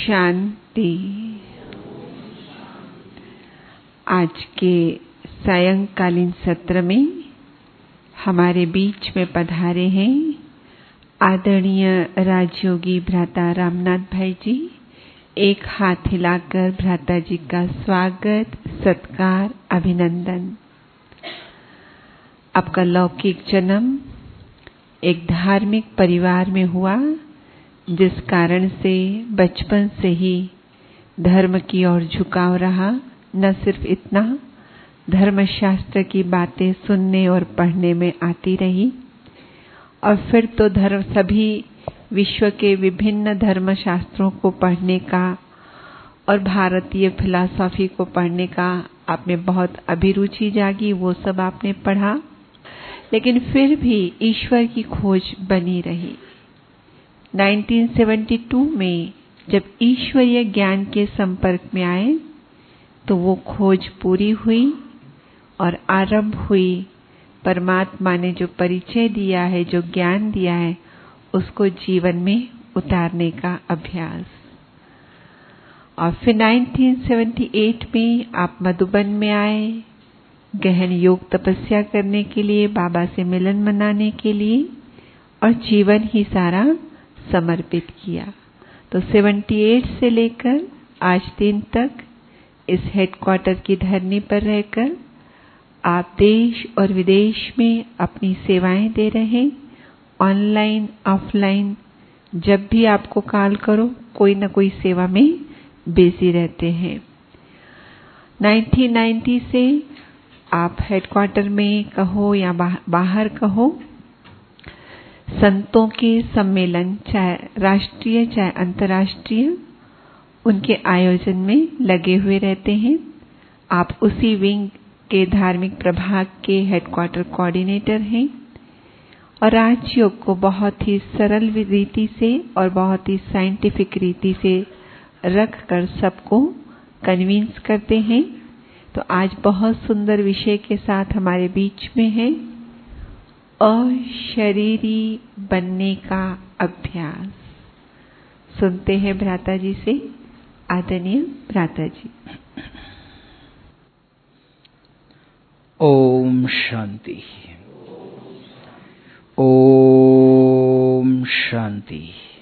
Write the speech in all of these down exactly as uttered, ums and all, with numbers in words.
शांति। आज के सायंकालीन सत्र में हमारे बीच में पधारे हैं आदरणीय राजयोगी भ्राता रामनाथ भाई जी। एक हाथ हिलाकर भ्राता जी का स्वागत, सत्कार, अभिनंदन। आपका लौकिक जन्म एक धार्मिक परिवार में हुआ, जिस कारण से बचपन से ही धर्म की ओर झुकाव रहा। न सिर्फ इतना, धर्मशास्त्र की बातें सुनने और पढ़ने में आती रही और फिर तो धर्म सभी विश्व के विभिन्न धर्मशास्त्रों को पढ़ने का और भारतीय फिलॉसफी को पढ़ने का आप में बहुत अभिरुचि जागी। वो सब आपने पढ़ा, लेकिन फिर भी ईश्वर की खोज बनी रही। उन्नीस सौ बहत्तर में जब ईश्वरीय ज्ञान के संपर्क में आए तो वो खोज पूरी हुई और आरंभ हुई परमात्मा ने जो परिचय दिया है, जो ज्ञान दिया है, उसको जीवन में उतारने का अभ्यास। और फिर उन्नीस सौ अठहत्तर में आप मधुबन में आए, गहन योग तपस्या करने के लिए, बाबा से मिलन मनाने के लिए, और जीवन ही सारा समर्पित किया। तो अठहत्तर से लेकर आज दिन तक इस हेडक्वार्टर की धरनी पर रहकर आप देश और विदेश में अपनी सेवाएं दे रहे हैं। ऑनलाइन, ऑफलाइन, जब भी आपको कॉल करो कोई न कोई सेवा में बिजी रहते हैं। उन्नीस सौ नब्बे से आप हेडक्वार्टर में कहो या बाहर कहो, संतों के सम्मेलन, चाहे राष्ट्रीय चाहे अंतर्राष्ट्रीय, उनके आयोजन में लगे हुए रहते हैं। आप उसी विंग के धार्मिक प्रभाग के हेडक्वार्टर कोऑर्डिनेटर हैं और राजयोग को बहुत ही सरल रीति से और बहुत ही साइंटिफिक रीति से रख कर सबको कन्विंस करते हैं। तो आज बहुत सुंदर विषय के साथ हमारे बीच में है अशरीरी बनने का अभ्यास। सुनते हैं भ्राता जी से। आदरणीय भ्राता जी। ओम शांति, ओम शांति।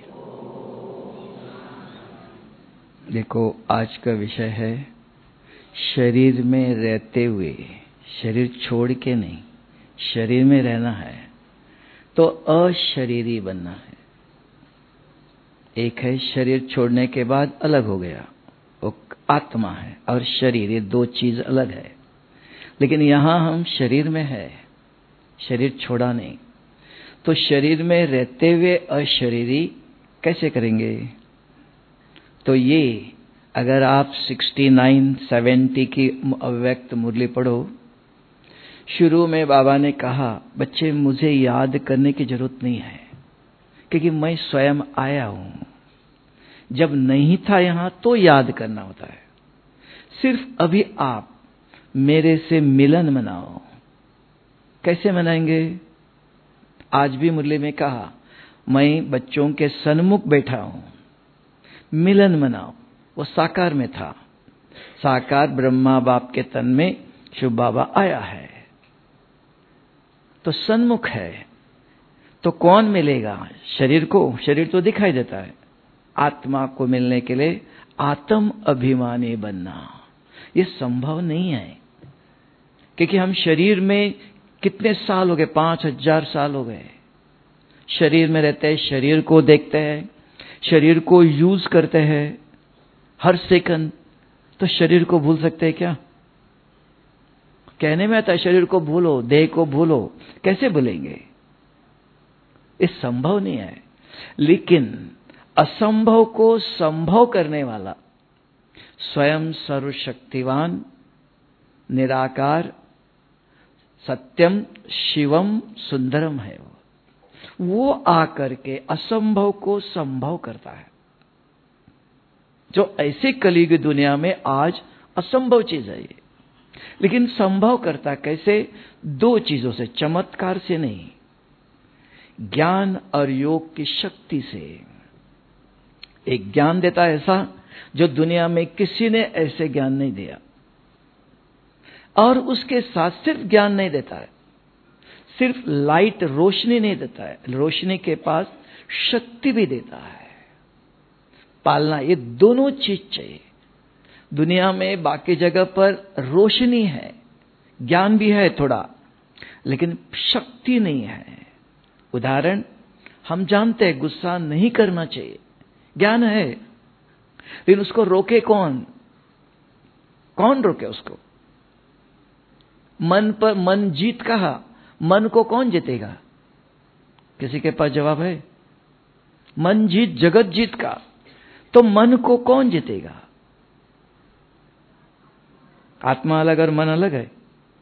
देखो, आज का विषय है शरीर में रहते हुए, शरीर छोड़ के नहीं, शरीर में रहना है तो अशरीरी बनना है। एक है शरीर छोड़ने के बाद अलग हो गया, वो आत्मा है, और शरीर, ये दो चीज अलग है। लेकिन यहां हम शरीर में है, शरीर छोड़ा नहीं। तो शरीर में रहते हुए अशरीरी कैसे करेंगे? तो ये अगर आप उनहत्तर, सत्तर की अव्यक्त मुरली पढ़ो, शुरू में बाबा ने कहा, बच्चे मुझे याद करने की जरूरत नहीं है, क्योंकि मैं स्वयं आया हूं। जब नहीं था यहां तो याद करना होता है। सिर्फ अभी आप मेरे से मिलन मनाओ। कैसे मनाएंगे? आज भी मुरली में कहा, मैं बच्चों के सन्मुख बैठा हूं, मिलन मनाओ। वो साकार में था, साकार ब्रह्मा बाप के तन में शिव बाबा आया है, तो सन्मुख है। तो कौन मिलेगा? शरीर को, शरीर तो दिखाई देता है। आत्मा को मिलने के लिए आत्म अभिमानी बनना ये संभव नहीं है, क्योंकि हम शरीर में कितने साल हो गए, पांच हजार साल हो गए शरीर में रहते हैं, शरीर को देखते हैं, शरीर को यूज करते हैं हर सेकंड। तो शरीर को भूल सकते हैं क्या? कहने में आता है शरीर को भूलो, देह को भूलो, कैसे भूलेंगे? ये संभव नहीं है। लेकिन असंभव को संभव करने वाला स्वयं सर्वशक्तिवान, निराकार, सत्यम शिवम सुंदरम है। वो आकर के असंभव को संभव करता है, जो ऐसे कलयुग दुनिया में आज असंभव चीज है ये। लेकिन संभव करता कैसे? दो चीजों से, चमत्कार से नहीं, ज्ञान और योग की शक्ति से। एक ज्ञान देता है ऐसा जो दुनिया में किसी ने ऐसे ज्ञान नहीं दिया। और उसके साथ सिर्फ ज्ञान नहीं देता है, सिर्फ लाइट रोशनी नहीं देता है, रोशनी के पास शक्ति भी देता है। पालना, ये दोनों चीज चाहिए। दुनिया में बाकी जगह पर रोशनी है, ज्ञान भी है थोड़ा, लेकिन शक्ति नहीं है। उदाहरण, हम जानते हैं गुस्सा नहीं करना चाहिए, ज्ञान है, लेकिन उसको रोके कौन? कौन रोके उसको? मन पर मन जीत कहा, मन को कौन जीतेगा? किसी के पास जवाब है? मन जीत जगत जीत का, तो मन को कौन जीतेगा? आत्मा अलग और मन अलग है।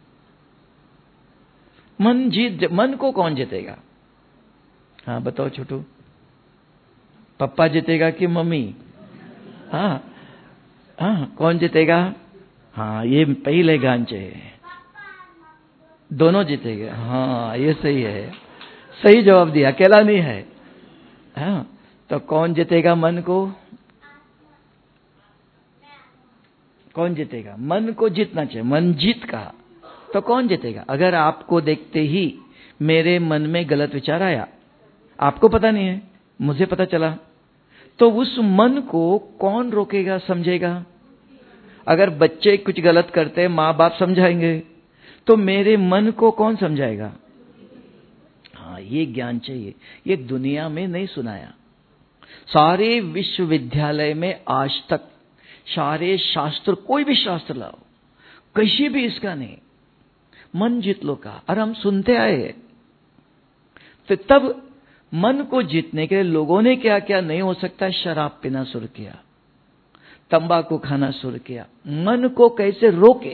मन जीत, मन को कौन जीतेगा? हाँ बताओ छोटू, पप्पा जीतेगा कि मम्मी? हाँ हाँ, कौन जीतेगा? हाँ, ये पहले ज्ञान चाहिए। दोनों जीतेंगे। हाँ, ये सही है, सही जवाब दिया, अकेला नहीं है। हाँ, तो कौन जीतेगा मन को? कौन जीतेगा? मन को जीतना चाहिए, मन जीत का। तो कौन जीतेगा? अगर आपको देखते ही मेरे मन में गलत विचार आया, आपको पता नहीं है, मुझे पता चला, तो उस मन को कौन रोकेगा, समझेगा? अगर बच्चे कुछ गलत करते, माँ बाप समझाएंगे, तो मेरे मन को कौन समझाएगा? हाँ, ये ज्ञान चाहिए। ये दुनिया में नहीं सुनाया। सारे विश्वविद्यालय में आज तक सारे शास्त्र, कोई भी शास्त्र लाओ, कहीं भी इसका नहीं, मन जीत लो का। और हम सुनते आए, तो तब मन को जीतने के लिए लोगों ने क्या क्या नहीं हो सकता, शराब पीना शुरू किया, तंबाकू खाना शुरू किया। मन को कैसे रोके?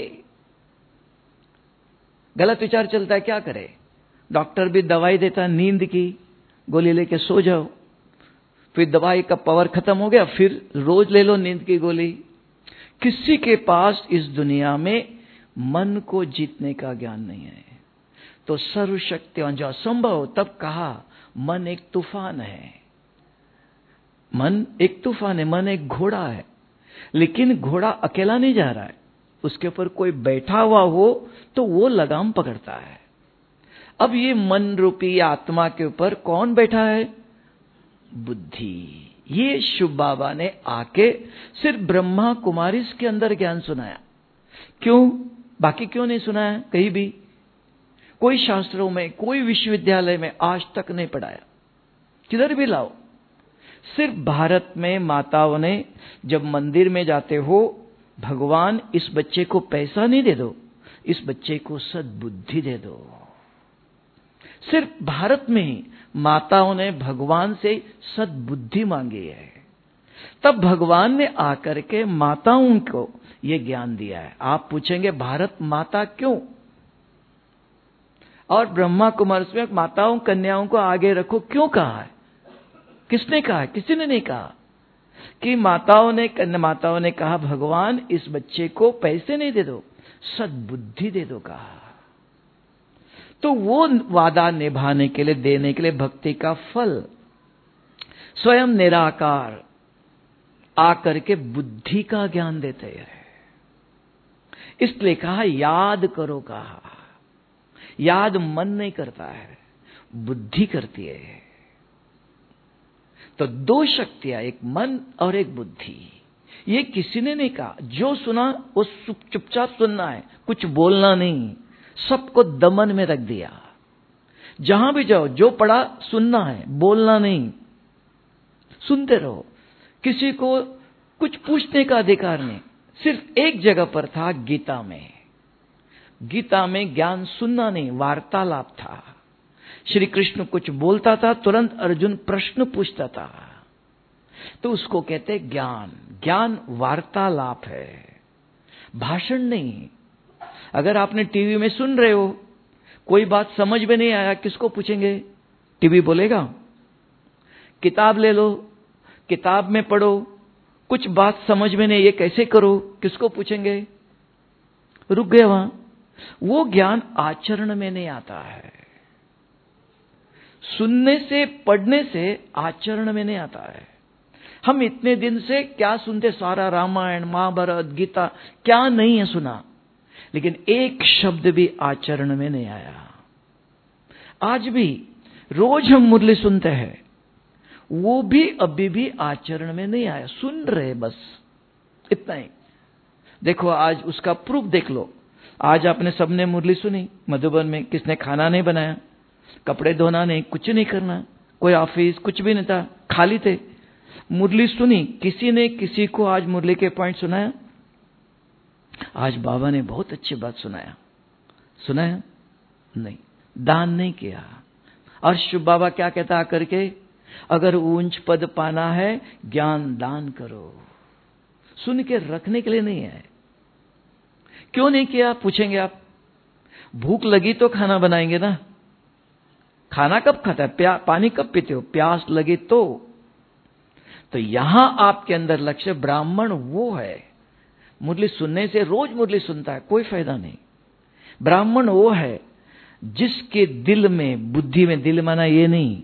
गलत विचार चलता है, क्या करे? डॉक्टर भी दवाई देता, नींद की गोली लेके सो जाओ, फिर दवाई का पावर खत्म हो गया, फिर रोज ले लो नींद की गोली। किसी के पास इस दुनिया में मन को जीतने का ज्ञान नहीं है। तो सर्वशक्तिवान जो असंभव, तब कहा मन एक तूफान है। मन एक तूफान है, मन एक घोड़ा है, लेकिन घोड़ा अकेला नहीं जा रहा है, उसके ऊपर कोई बैठा हुआ हो तो वो लगाम पकड़ता है। अब ये मन रूपी आत्मा के ऊपर कौन बैठा है? बुद्धि। ये शुभ बाबा ने आके सिर्फ ब्रह्मा कुमारी के अंदर ज्ञान सुनाया। क्यों? बाकी क्यों नहीं सुनाया? कहीं भी कोई शास्त्रों में, कोई विश्वविद्यालय में आज तक नहीं पढ़ाया। किधर भी लाओ, सिर्फ भारत में माताओं ने, जब मंदिर में जाते हो, भगवान इस बच्चे को पैसा नहीं दे दो, इस बच्चे को सद्बुद्धि दे दो। सिर्फ भारत में ही माताओं ने भगवान से सद्बुद्धि मांगी है। तब भगवान ने आकर के माताओं को यह ज्ञान दिया है। आप पूछेंगे भारत माता क्यों? और ब्रह्मा कुमार में माताओं कन्याओं को आगे रखो क्यों कहा है? किसने कहा है? किसी ने नहीं कहा कि माताओं ने कन्या माताओं ने कहा भगवान इस बच्चे को पैसे नहीं दे दो, सद्बुद्धि दे दो कहा। तो वो वादा निभाने के लिए, देने के लिए भक्ति का फल स्वयं निराकार आकर के बुद्धि का ज्ञान देते हैं। इसलिए कहा याद करो कहा। याद मन नहीं करता है, बुद्धि करती है। तो दो शक्तियां, एक मन और एक बुद्धि। ये किसी ने नहीं कहा, जो सुना वो चुपचाप सुनना है, कुछ बोलना नहीं, सबको दमन में रख दिया। जहां भी जाओ, जो पढ़ा सुनना है, बोलना नहीं, सुनते रहो। किसी को कुछ पूछने का अधिकार नहीं। सिर्फ एक जगह पर था, गीता में। गीता में ज्ञान सुनना नहीं, वार्तालाप था। श्री कृष्ण कुछ बोलता था, तुरंत अर्जुन प्रश्न पूछता था, तो उसको कहते ज्ञान। ज्ञान वार्तालाप है, भाषण नहीं। अगर आपने टीवी में सुन रहे हो, कोई बात समझ में नहीं आया, किसको पूछेंगे? टीवी बोलेगा? किताब ले लो, किताब में पढ़ो, कुछ बात समझ में नहीं, ये कैसे करो, किसको पूछेंगे? रुक गए वहां। वो ज्ञान आचरण में नहीं आता है। सुनने से, पढ़ने से आचरण में नहीं आता है। हम इतने दिन से क्या सुनते, सारा रामायण महाभारत गीता, क्या नहीं है सुना, लेकिन एक शब्द भी आचरण में नहीं आया। आज भी रोज हम मुरली सुनते हैं, वो भी अभी भी आचरण में नहीं आया, सुन रहे बस, इतना ही। देखो आज उसका प्रूफ देख लो। आज आपने सबने मुरली सुनी, मधुबन में किसने खाना नहीं बनाया, कपड़े धोना नहीं, कुछ नहीं करना, कोई ऑफिस कुछ भी नहीं था, खाली थे, मुरली सुनी। किसी ने किसी को आज मुरली के पॉइंट सुनाया? आज बाबा ने बहुत अच्छी बात सुनाया, सुनाया नहीं, दान नहीं किया। और शिव बाबा क्या कहता करके, अगर ऊंच पद पाना है ज्ञान दान करो। सुन के रखने के लिए नहीं है। क्यों नहीं किया पूछेंगे आप? भूख लगी तो खाना बनाएंगे ना। खाना कब खाता है? प्या, पानी कब पीते हो? प्यास लगी तो। तो यहां आपके अंदर लक्ष्य ब्राह्मण वो है, मुरली सुनने से रोज मुरली सुनता है कोई फायदा नहीं। ब्राह्मण वो है जिसके दिल में, बुद्धि में, दिल माना ये नहीं,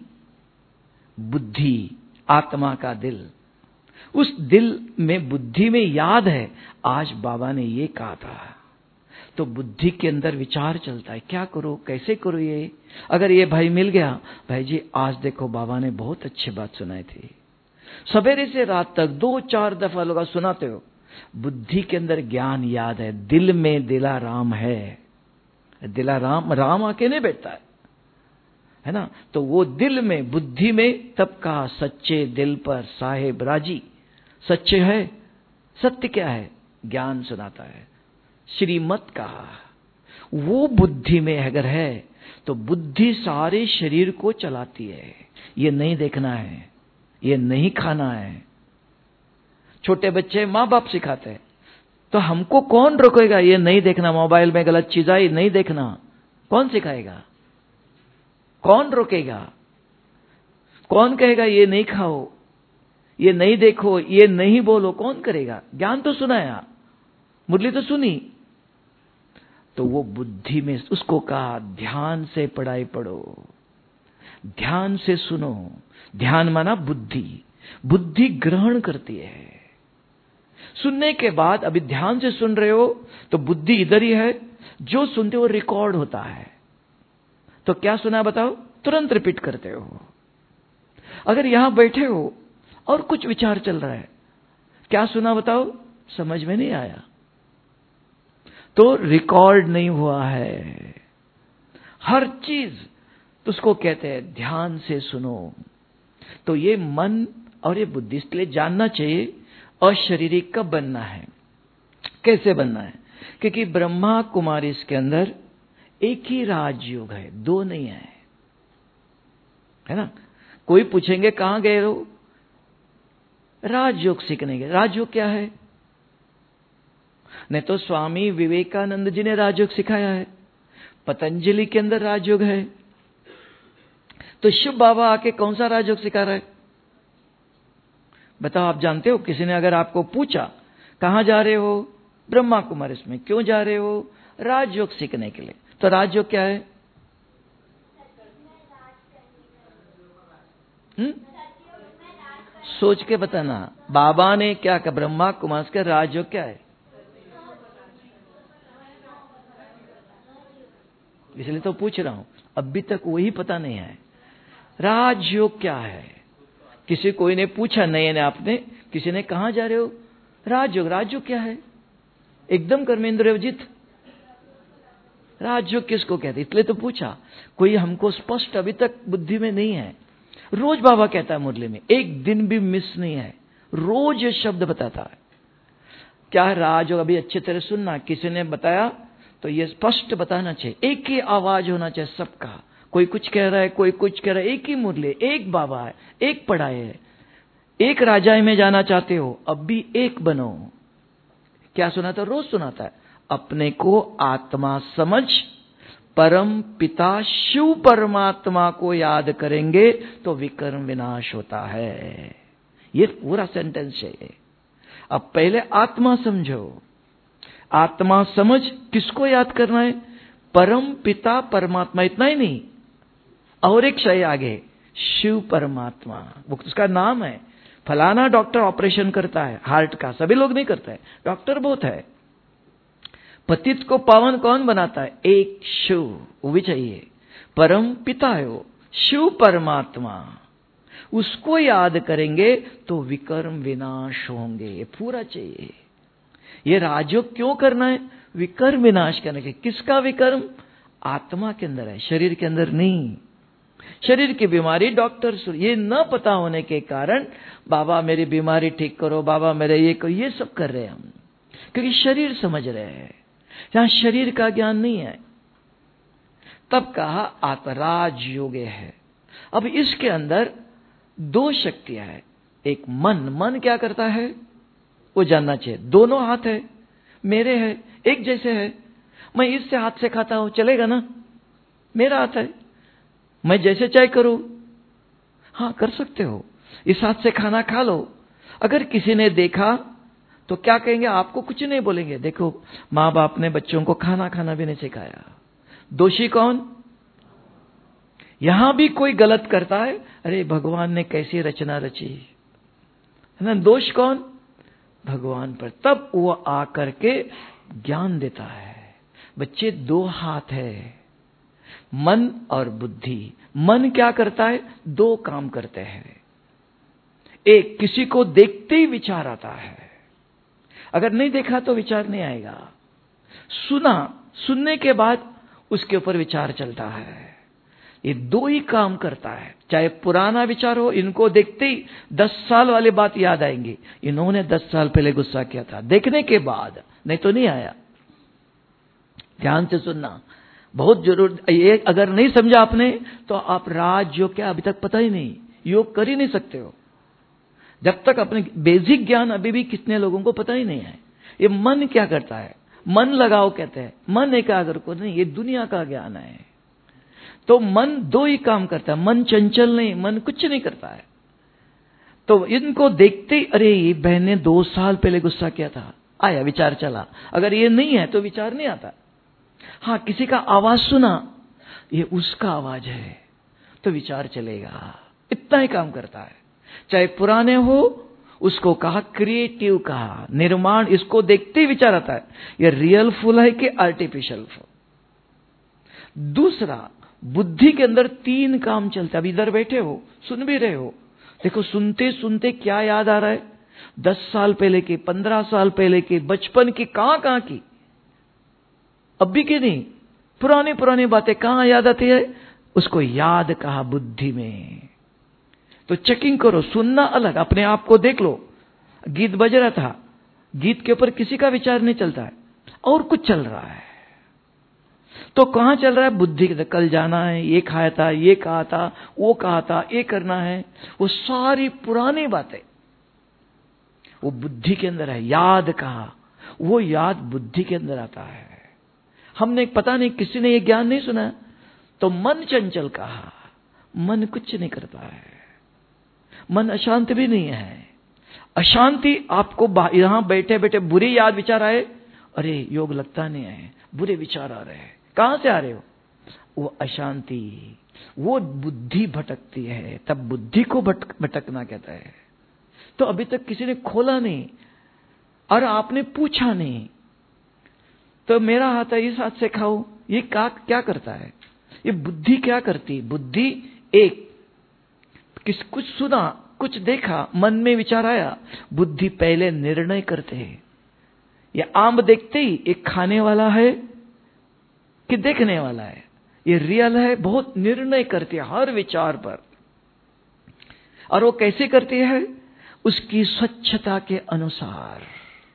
बुद्धि आत्मा का दिल, उस दिल में बुद्धि में याद है आज बाबा ने ये कहा था, तो बुद्धि के अंदर विचार चलता है, क्या करो, कैसे करो ये। अगर ये भाई मिल गया, भाई जी आज देखो बाबा ने बहुत अच्छी बात सुनाई थी, सवेरे से रात तक दो चार दफा लोग सुनाते हो, बुद्धि के अंदर ज्ञान याद है, दिल में दिला राम है, दिला राम, राम आके नहीं बैठता है, है ना। तो वो दिल में, बुद्धि में, तब कहा सच्चे दिल पर साहेब राजी। सच्चे है, सत्य क्या है? ज्ञान सुनाता है, श्रीमत कहा। वो बुद्धि में अगर है तो बुद्धि सारे शरीर को चलाती है। ये नहीं देखना है, ये नहीं खाना है। छोटे बच्चे माँ बाप सिखाते हैं, तो हमको कौन रोकेगा? ये नहीं देखना, मोबाइल में गलत चीज आई नहीं देखना, कौन सिखाएगा? कौन रोकेगा? कौन कहेगा ये नहीं खाओ, ये नहीं देखो, ये नहीं बोलो? कौन करेगा? ज्ञान तो सुनाया, मुरली तो सुनी, तो वो बुद्धि में, उसको कहा ध्यान से पढ़ाई पढ़ो, ध्यान से सुनो। ध्यान माना बुद्धि, बुद्धि ग्रहण करती है। सुनने के बाद अभी ध्यान से सुन रहे हो तो बुद्धि इधर ही है, जो सुनते हो रिकॉर्ड होता है। तो क्या सुना बताओ? तुरंत रिपीट करते हो। अगर यहां बैठे हो और कुछ विचार चल रहा है, क्या सुना बताओ? समझ में नहीं आया, तो रिकॉर्ड नहीं हुआ है हर चीज। तो उसको कहते हैं ध्यान से सुनो। तो ये मन और ये बुद्धि, इसलिए जानना चाहिए अशरीरिक कब बनना है, कैसे बनना है। क्योंकि ब्रह्मा कुमारी इसके अंदर एक ही राजयोग है, दो नहीं है, है ना। कोई पूछेंगे कहां गए हो? राजयोग सीखने गए। राजयोग क्या है? नहीं तो स्वामी विवेकानंद जी ने राजयोग सिखाया है, पतंजलि के अंदर राजयोग है। तो शिव बाबा आके कौन सा राजयोग सिखा रहा है बताओ? आप जानते हो? किसी ने अगर आपको पूछा कहां जा रहे हो? ब्रह्मा कुमारी में। क्यों जा रहे हो? राजयोग सीखने के लिए। तो राजयोग क्या है? हुँ? सोच के बताना। बाबा ने क्या कहा? ब्रह्मा कुमारी का राजयोग क्या है? इसलिए तो पूछ रहा हूं, अभी तक वही पता नहीं है राजयोग क्या है। किसी कोई ने पूछा, नहीं ने आपने, किसी ने कहां जा रहे हो? राजयोग। राजयोग क्या है? एकदम कर्मेंद्रियोजित राजयोग किसको कहते? इसलिए तो पूछा, कोई हमको स्पष्ट अभी तक बुद्धि में नहीं है। रोज बाबा कहता है मुरली में, एक दिन भी मिस नहीं है, रोज ये शब्द बताता है। क्या है राजयोग? अभी अच्छी तरह सुनना, किसी ने बताया तो ये स्पष्ट बताना चाहिए, एक ही आवाज होना चाहिए सबका। कोई कुछ कह रहा है, कोई कुछ कह रहा है, एक ही मुरली, एक बाबा है, एक पढ़ाई है। एक राजाई में जाना चाहते हो, अब भी एक बनो। क्या सुनाता है? रोज सुनाता है, अपने को आत्मा समझ परम पिता शिव परमात्मा को याद करेंगे तो विकर्म विनाश होता है। ये पूरा सेंटेंस है। अब पहले आत्मा समझो, आत्मा समझ किसको याद करना है? परम पिता परमात्मा। इतना ही नहीं, और एक शय आगे, शिव परमात्मा, वो उसका नाम है। फलाना डॉक्टर ऑपरेशन करता है हार्ट का, सभी लोग नहीं करते हैं, डॉक्टर बहुत है। पतित को पावन कौन बनाता है? एक शिव, वो भी चाहिए। परम पिता है वो, शिव परमात्मा, उसको याद करेंगे तो विकर्म विनाश होंगे। ये पूरा चाहिए। ये राजयोग क्यों करना है? विकर्म विनाश करने के। किसका विकर्म? आत्मा के अंदर है, शरीर के अंदर नहीं। शरीर की बीमारी डॉक्टर, ये न पता होने के कारण बाबा मेरी बीमारी ठीक करो, बाबा मेरे ये करो, ये सब कर रहे हैं हम, क्योंकि शरीर समझ रहे हैं, जहां शरीर का ज्ञान नहीं है। तब कहा आत्मराज योगे है। अब इसके अंदर दो शक्तियां है। एक मन, मन क्या करता है वो जानना चाहिए। दोनों हाथ है मेरे, है एक जैसे है। मैं इससे हाथ से खाता हूं, चलेगा ना? मेरा हाथ है, मैं जैसे चाहे करूं। हाँ कर सकते हो, इस हाथ से खाना खा लो। अगर किसी ने देखा तो क्या कहेंगे? आपको कुछ नहीं बोलेंगे। देखो माँ बाप ने बच्चों को खाना खाना भी नहीं सिखाया। दोषी कौन? यहां भी कोई गलत करता है, अरे भगवान ने कैसी रचना रची, है ना? दोष कौन? भगवान पर। तब वो आकर के ज्ञान देता है। बच्चे दो हाथ है, मन और बुद्धि। मन क्या करता है? दो काम करते हैं। एक, किसी को देखते ही विचार आता है, अगर नहीं देखा तो विचार नहीं आएगा। सुना, सुनने के बाद उसके ऊपर विचार चलता है। ये दो ही काम करता है। चाहे पुराना विचार हो, इनको देखते ही दस साल वाली बात याद आएंगी। इन्होंने दस साल पहले गुस्सा किया था, देखने के बाद, नहीं तो नहीं आया। ध्यान से सुनना बहुत जरूरी। ये अगर नहीं समझा आपने तो आप राजयोग क्या अभी तक पता ही नहीं, योग कर ही नहीं सकते हो जब तक अपने बेसिक ज्ञान अभी भी कितने लोगों को पता ही नहीं है। ये मन क्या करता है? मन लगाओ कहते हैं, मन एकाग्र को नहीं, ये दुनिया का ज्ञान है। तो मन दो ही काम करता है। मन चंचल नहीं, मन कुछ नहीं करता है। तो इनको देखते ही, अरे ये बहन ने दो साल पहले गुस्सा किया था, आया विचार चला। अगर ये नहीं है तो विचार नहीं आता। हाँ, किसी का आवाज सुना, ये उसका आवाज है तो विचार चलेगा। इतना ही काम करता है। चाहे पुराने हो, उसको कहा क्रिएटिव, कहा निर्माण, इसको देखते ही विचार आता है, ये रियल फूल है कि आर्टिफिशियल फूल। दूसरा, बुद्धि के अंदर तीन काम चलते। अब इधर बैठे हो, सुन भी रहे हो, देखो सुनते सुनते क्या याद आ रहा है? दस साल पहले की, पंद्रह साल पहले की, बचपन की, कहां कहां की, अभी की नहीं, पुरानी पुरानी बातें कहां याद आती है? उसको याद कहा बुद्धि में। तो चेकिंग करो। सुनना अलग, अपने आप को देख लो। गीत बज रहा था, गीत के ऊपर किसी का विचार नहीं चलता है, और कुछ चल रहा है। तो कहां चल रहा है? बुद्धि के। कल जाना है, ये खाया था, ये कहा था, वो कहा था, ये करना है, वो सारी पुरानी बातें वो बुद्धि के अंदर है। याद कहा, वो याद बुद्धि के अंदर आता है। हमने पता नहीं, किसी ने ये ज्ञान नहीं सुना, तो मन चंचल कहा। मन कुछ नहीं करता है, मन अशांत भी नहीं है। अशांति आपको यहां बैठे बैठे बुरे याद विचार आए, अरे योग लगता नहीं है, बुरे विचार आ रहे हैं, कहां से आ रहे हो? वो अशांति, वो बुद्धि भटकती है। तब बुद्धि को भटक, भटकना कहता है। तो अभी तक किसी ने खोला नहीं और आपने पूछा नहीं, तो मेरा हाथ है, इस हाथ से खाओ, ये क्या क्या करता है? ये बुद्धि क्या करती? बुद्धि एक, किस कुछ सुना, कुछ देखा, मन में विचार आया, बुद्धि पहले निर्णय करते हैं। ये आम देखते ही एक खाने वाला है कि देखने वाला है, ये रियल है, बहुत निर्णय करती है हर विचार पर। और वो कैसे करती है? उसकी स्वच्छता के अनुसार।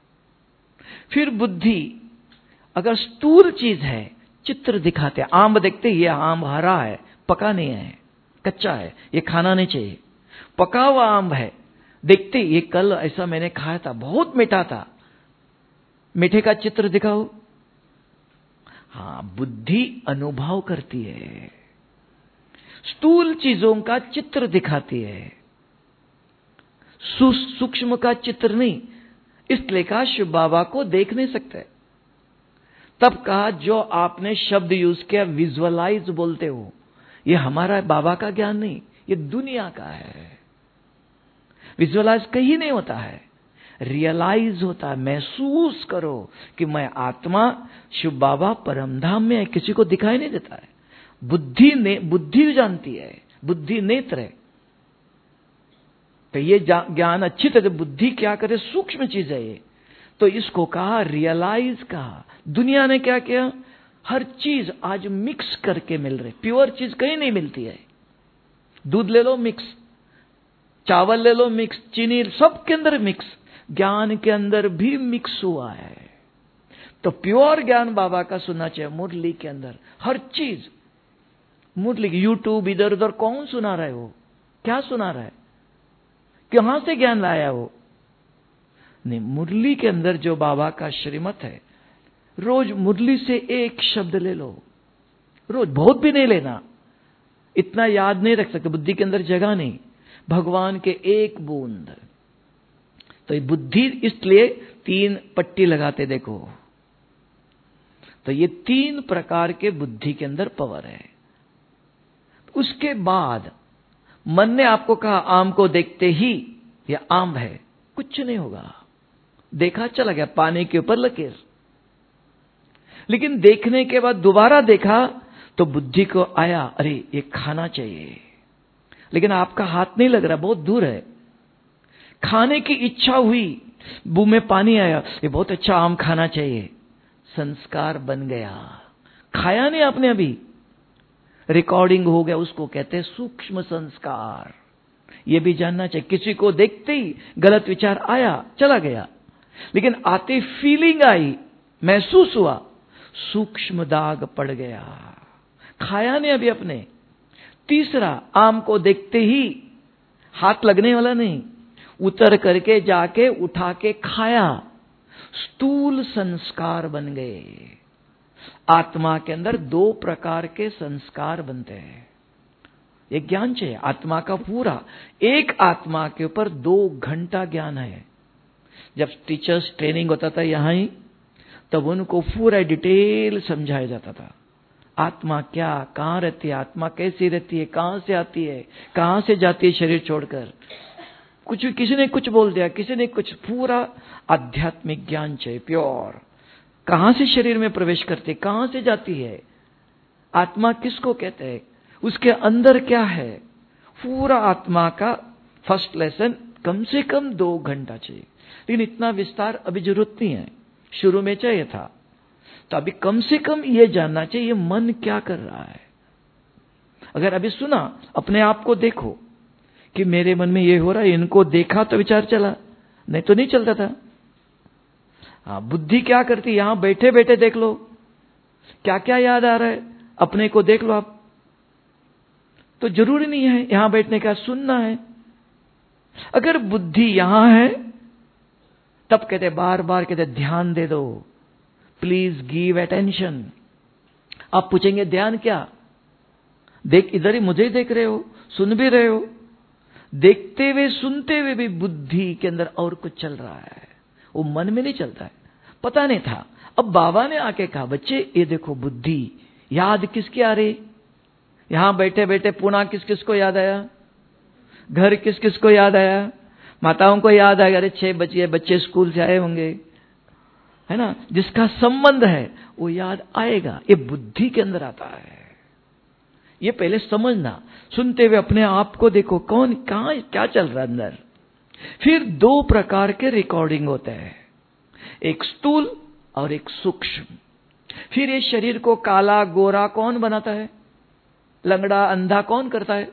फिर बुद्धि अगर स्थूल चीज है, चित्र दिखाते हैं। आम देखते ही, ये आम हरा है, पका नहीं है, कच्चा है, ये खाना नहीं चाहिए। पका हुआ आम है, देखते ये कल ऐसा मैंने खाया था, बहुत मीठा था, मीठे का चित्र दिखाओ। हाँ, बुद्धि अनुभव करती है, स्थूल चीजों का चित्र दिखाती है, सूक्ष्म का चित्र नहीं। इसलिए कहा शिव बाबा को देख नहीं सकते। तब कहा जो आपने शब्द यूज किया विजुअलाइज बोलते हो, ये हमारा बाबा का ज्ञान नहीं, ये दुनिया का है। विजुअलाइज कहीं नहीं होता है, रियलाइज होता है। महसूस करो कि मैं आत्मा शिव बाबा परमधाम में है, किसी को दिखाई नहीं देता है। बुद्धि ने बुद्धि जानती है, बुद्धि नेत्र है। तो ये ज्ञान अच्छी तरह, बुद्धि क्या करे, सूक्ष्म चीज है ये। तो इसको कहा रियलाइज कहा। दुनिया ने क्या किया, हर चीज आज मिक्स करके मिल रही, प्योर चीज कहीं नहीं मिलती है। दूध ले लो मिक्स, चावल ले लो मिक्स, चीनी सब के अंदर मिक्स, ज्ञान के अंदर भी मिक्स हुआ है। तो प्योर ज्ञान बाबा का सुनना चाहिए। मुरली के अंदर हर चीज, मुरली यूट्यूब इधर उधर कौन सुना रहा है, वो क्या सुना रहा है, कहां से ज्ञान लाया वो? नहीं, मुरली के अंदर जो बाबा का श्रीमत है, रोज मुरली से एक शब्द ले लो, रोज, बहुत भी नहीं लेना, इतना याद नहीं रख सकते, बुद्धि के अंदर जगह नहीं। भगवान के एक बूंद। तो ये बुद्धि, इसलिए तीन पट्टी लगाते देखो। तो ये तीन प्रकार के बुद्धि के अंदर पावर है। उसके बाद मन ने आपको कहा आम को देखते ही यह आम है, कुछ नहीं होगा, देखा चला गया, पानी के ऊपर लकीर। लेकिन देखने के बाद दोबारा देखा तो बुद्धि को आया, अरे ये खाना चाहिए, लेकिन आपका हाथ नहीं लग रहा, बहुत दूर है। खाने की इच्छा हुई, मुंह में पानी आया, ये बहुत अच्छा आम खाना चाहिए, संस्कार बन गया। खाया नहीं आपने अभी, रिकॉर्डिंग हो गया, उसको कहते हैं सूक्ष्म संस्कार। ये भी जानना चाहिए। किसी को देखते ही गलत विचार आया, चला गया, लेकिन आते फीलिंग आई, महसूस हुआ, सूक्ष्म दाग पड़ गया। खाया नहीं अभी अपने। तीसरा, आम को देखते ही, हाथ लगने वाला नहीं, उतर करके जाके उठा के खाया, स्थूल संस्कार बन गए। आत्मा के अंदर दो प्रकार के संस्कार बनते हैं। एक ज्ञान चाहिए आत्मा का पूरा, एक आत्मा के ऊपर दो घंटा ज्ञान है। जब टीचर्स ट्रेनिंग होता था यहां ही, तब उनको पूरा डिटेल समझाया जाता था। आत्मा क्या, कहां रहती है, आत्मा कैसी रहती है, कहां से आती है, कहां से जाती है शरीर छोड़कर। कुछ किसी ने कुछ बोल दिया, किसी ने कुछ, पूरा आध्यात्मिक ज्ञान चाहिए प्योर। कहां से शरीर में प्रवेश करती है, कहां से जाती है, आत्मा किसको कहते हैं, उसके अंदर क्या है, पूरा आत्मा का फर्स्ट लेसन कम से कम दो घंटा चाहिए। लेकिन इतना विस्तार अभी जरूरत नहीं है, शुरू में चाहिए था। तो अभी कम से कम ये जानना चाहिए मन क्या कर रहा है। अगर अभी सुना, अपने आप को देखो कि मेरे मन में ये हो रहा है, इनको देखा तो विचार चला, नहीं तो नहीं चलता था। हाँ, बुद्धि क्या करती, यहां बैठे बैठे देख लो क्या क्या याद आ रहा है, अपने को देख लो आप। तो जरूरी नहीं है यहां बैठने का, सुनना है। अगर बुद्धि यहां है तब कहते, बार बार कहते ध्यान दे दो, प्लीज गिव अटेंशन। आप पूछेंगे ध्यान क्या, देख, इधर ही मुझे ही देख रहे हो, सुन भी रहे हो, देखते हुए सुनते हुए भी बुद्धि के अंदर और कुछ चल रहा है, वो मन में नहीं चलता है। पता नहीं था, अब बाबा ने आके कहा, बच्चे ये देखो बुद्धि याद किसकी आ रही, यहां बैठे बैठे पुणे किस किस को याद आया, घर किस किस को याद आया, माताओं को याद आएगा, अरे छह बजे बच्चे स्कूल से आए होंगे, है ना, जिसका संबंध है वो याद आएगा। ये बुद्धि के अंदर आता है। ये पहले समझना, सुनते हुए अपने आप को देखो, कौन कहां क्या चल रहा है अंदर। फिर दो प्रकार के रिकॉर्डिंग होते हैं, एक स्थूल और एक सूक्ष्म। फिर ये शरीर को काला गोरा कौन बनाता है, लंगड़ा अंधा कौन करता है,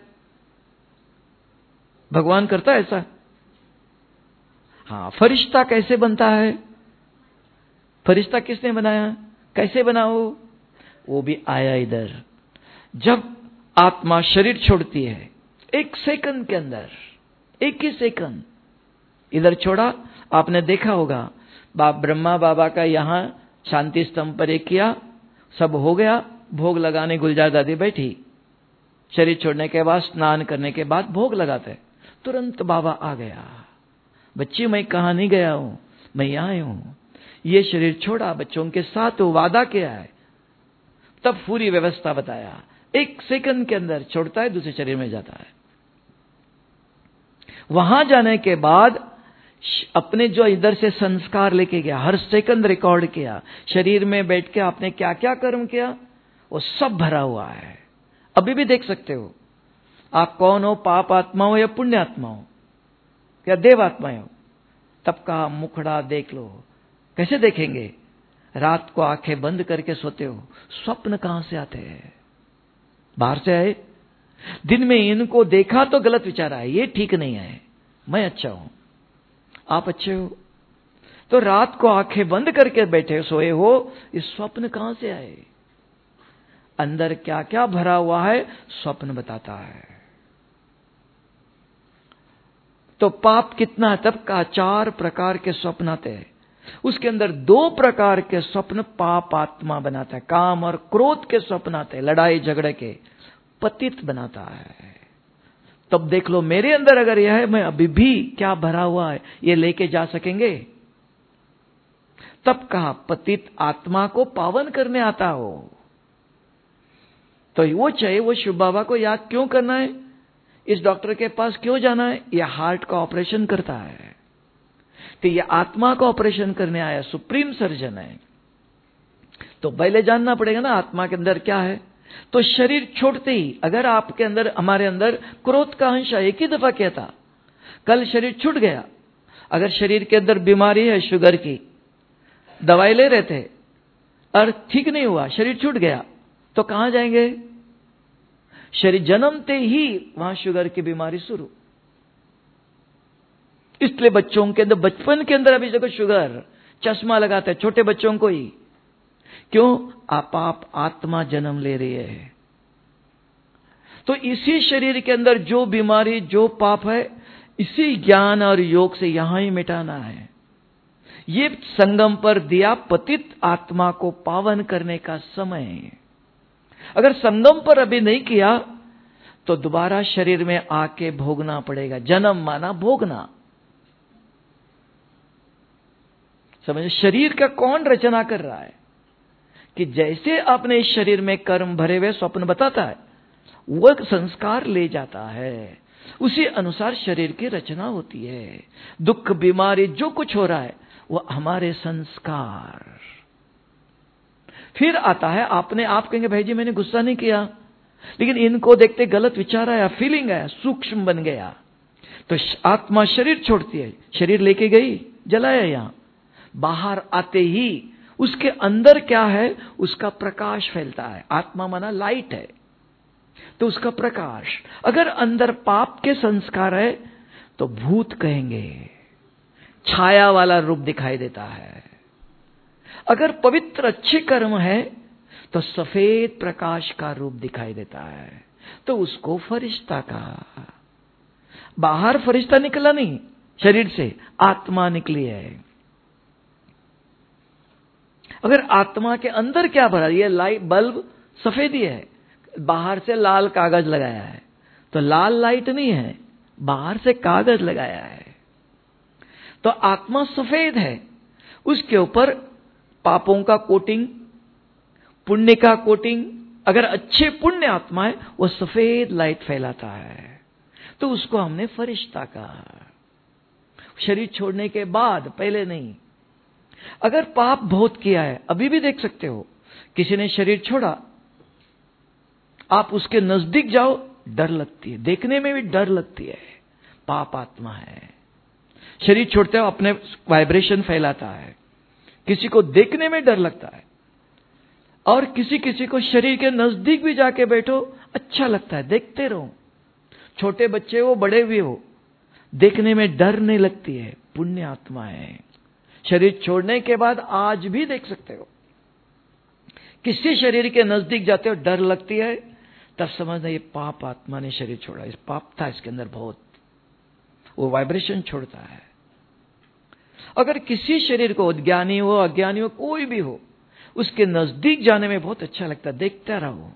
भगवान करता है ऐसा। हाँ, फरिश्ता कैसे बनता है, फरिश्ता किसने बनाया, कैसे बनाओ, वो भी आया इधर। जब आत्मा शरीर छोड़ती है, एक सेकंड के अंदर, एक ही सेकंड इधर छोड़ा, आपने देखा होगा, बाप ब्रह्मा बाबा का यहां शांति स्तंभ पर एक किया, सब हो गया, भोग लगाने गुलजार दादी बैठी, शरीर छोड़ने के बाद, स्नान करने के बाद भोग लगाते, तुरंत बाबा आ गया, बच्ची मैं कहां नहीं गया हूं, मैं यहां आया हूं। ये शरीर छोड़ा, बच्चों के साथ वादा किया है, तब पूरी व्यवस्था बताया। एक सेकंड के अंदर छोड़ता है, दूसरे शरीर में जाता है। वहां जाने के बाद अपने जो इधर से संस्कार लेके गया, हर सेकंड रिकॉर्ड किया, शरीर में बैठ के आपने क्या क्या कर्म किया, वो सब भरा हुआ है। अभी भी देख सकते हो आप कौन हो, पाप आत्मा हो या पुण्य आत्मा हो या देव आत्मा हो। तब कहा मुखड़ा देख लो। कैसे देखेंगे? रात को आंखें बंद करके सोते हो, स्वप्न कहां से आते हैं? बाहर से आए। दिन में इनको देखा तो गलत विचार आए, ये ठीक नहीं है, मैं अच्छा हूं, आप अच्छे हो। तो रात को आंखें बंद करके बैठे सोए हो, ये स्वप्न कहां से आए? अंदर क्या क्या भरा हुआ है स्वप्न बताता है। तो पाप कितना है? तब का चार प्रकार के स्वप्न आते हैं। उसके अंदर दो प्रकार के स्वप्न पाप आत्मा बनाता है, काम और क्रोध के स्वप्न आते हैं, लड़ाई झगड़े के, पतित बनाता है। तब देख लो मेरे अंदर अगर यह है, मैं अभी भी क्या भरा हुआ है ये लेके जा सकेंगे? तब कहा पतित आत्मा को पावन करने आता हो। तो वो चाहिए, वो शिव बाबा को याद क्यों करना है, इस डॉक्टर के पास क्यों जाना है? यह हार्ट का ऑपरेशन करता है, तो ये आत्मा का ऑपरेशन करने आया, सुप्रीम सर्जन है। तो पहले जानना पड़ेगा ना आत्मा के अंदर क्या है। तो शरीर छोड़ते ही अगर आपके अंदर, हमारे अंदर क्रोध का अंश एक ही दफा क्या था, कल शरीर छूट गया। अगर शरीर के अंदर बीमारी है शुगर की, दवाई ले रहे थे और ठीक नहीं हुआ, शरीर छूट गया, तो कहां जाएंगे? शरीर जन्मते ही वहां शुगर की बीमारी शुरू। इसलिए बच्चों के अंदर, बचपन के अंदर अभी देखो शुगर, चश्मा लगाते हैं छोटे बच्चों को ही। क्यों? आप आप आत्मा जन्म ले रही है। तो इसी शरीर के अंदर जो बीमारी, जो पाप है, इसी ज्ञान और योग से यहां ही मिटाना है। ये संगम पर दिया पतित आत्मा को पावन करने का समय है। अगर संगम पर अभी नहीं किया तो दोबारा शरीर में आके भोगना पड़ेगा। जन्म माना भोगना, समझ। शरीर का कौन रचना कर रहा है कि जैसे आपने इस शरीर में कर्म भरे हुए स्वप्न बताता है, वह संस्कार ले जाता है, उसी अनुसार शरीर की रचना होती है। दुख बीमारी जो कुछ हो रहा है वह हमारे संस्कार। फिर आता है, आपने आप कहेंगे भाई जी मैंने गुस्सा नहीं किया, लेकिन इनको देखते गलत विचार आया, फीलिंग आया, सूक्ष्म बन गया, तो आत्मा शरीर छोड़ती है, शरीर लेके गई, जलाया यहां। बाहर आते ही उसके अंदर क्या है, उसका प्रकाश फैलता है। आत्मा माना लाइट है, तो उसका प्रकाश। अगर अंदर पाप के संस्कार है तो भूत कहेंगे, छाया वाला रूप दिखाई देता है। अगर पवित्र अच्छे कर्म है तो सफेद प्रकाश का रूप दिखाई देता है, तो उसको फरिश्ता कहा। बाहर फरिश्ता निकला नहीं, शरीर से आत्मा निकली है। अगर आत्मा के अंदर क्या भरा, ये लाइट बल्ब सफेद ही है, बाहर से लाल कागज लगाया है, तो लाल लाइट नहीं है, बाहर से कागज लगाया है। तो आत्मा सफेद है, उसके ऊपर पापों का कोटिंग, पुण्य का कोटिंग। अगर अच्छे पुण्य आत्मा है वो सफेद लाइट फैलाता है, तो उसको हमने फरिश्ता कहा। शरीर छोड़ने के बाद, पहले नहीं। अगर पाप बहुत किया है, अभी भी देख सकते हो, किसी ने शरीर छोड़ा, आप उसके नजदीक जाओ, डर लगती है, देखने में भी डर लगती है, पाप आत्मा है। शरीर छोड़ते हो अपने वाइब्रेशन फैलाता है, किसी को देखने में डर लगता है। और किसी किसी को शरीर के नजदीक भी जाके बैठो अच्छा लगता है, देखते रहो। छोटे बच्चे हो, बड़े भी हो, देखने में डर नहीं लगती है, पुण्य आत्मा है। शरीर छोड़ने के बाद आज भी देख सकते हो, किसी शरीर के नजदीक जाते हो डर लगती है, तब समझना ये पाप आत्मा ने शरीर छोड़ा, इस पाप था इसके अंदर बहुत, वो वाइब्रेशन छोड़ता है। अगर किसी शरीर को, ज्ञानी हो अज्ञानी हो कोई भी हो, उसके नजदीक जाने में बहुत अच्छा लगता है, देखता रहो,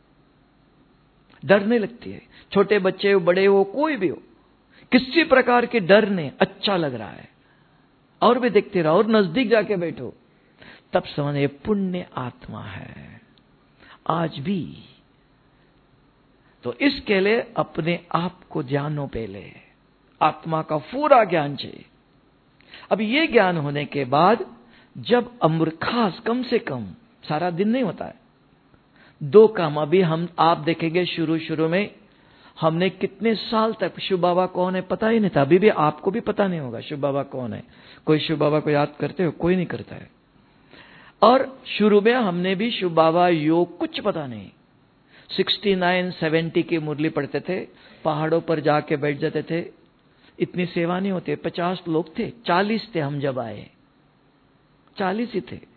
डर नहीं लगती है। छोटे बच्चे हो, बड़े हो, कोई भी हो, किसी प्रकार के डर नहीं, अच्छा लग रहा है, और भी देखते रहो, और नजदीक जाके बैठो, तब समझ ये पुण्य आत्मा है आज भी। तो इसके लिए अपने आप को जानो, पहले आत्मा का पूरा ज्ञान चाहिए। अब ये ज्ञान होने के बाद जब अमृत, खास कम से कम सारा दिन नहीं होता है, दो काम। अभी हम आप देखेंगे शुरू शुरू में हमने कितने साल तक शिव बाबा कौन है पता ही नहीं था। अभी भी आपको भी पता नहीं होगा शिव बाबा कौन है। कोई शिव बाबा को याद करते हो? कोई नहीं करता है। और शुरू में हमने भी शिव बाबा योग कुछ पता नहीं। सिक्सटी नाइन सेवेंटी की मुरली पढ़ते थे, पहाड़ों पर जाके बैठ जाते थे। इतनी सेवा नहीं होती। पचास लोग थे, चालीस थे हम जब आए, चालीस ही थे।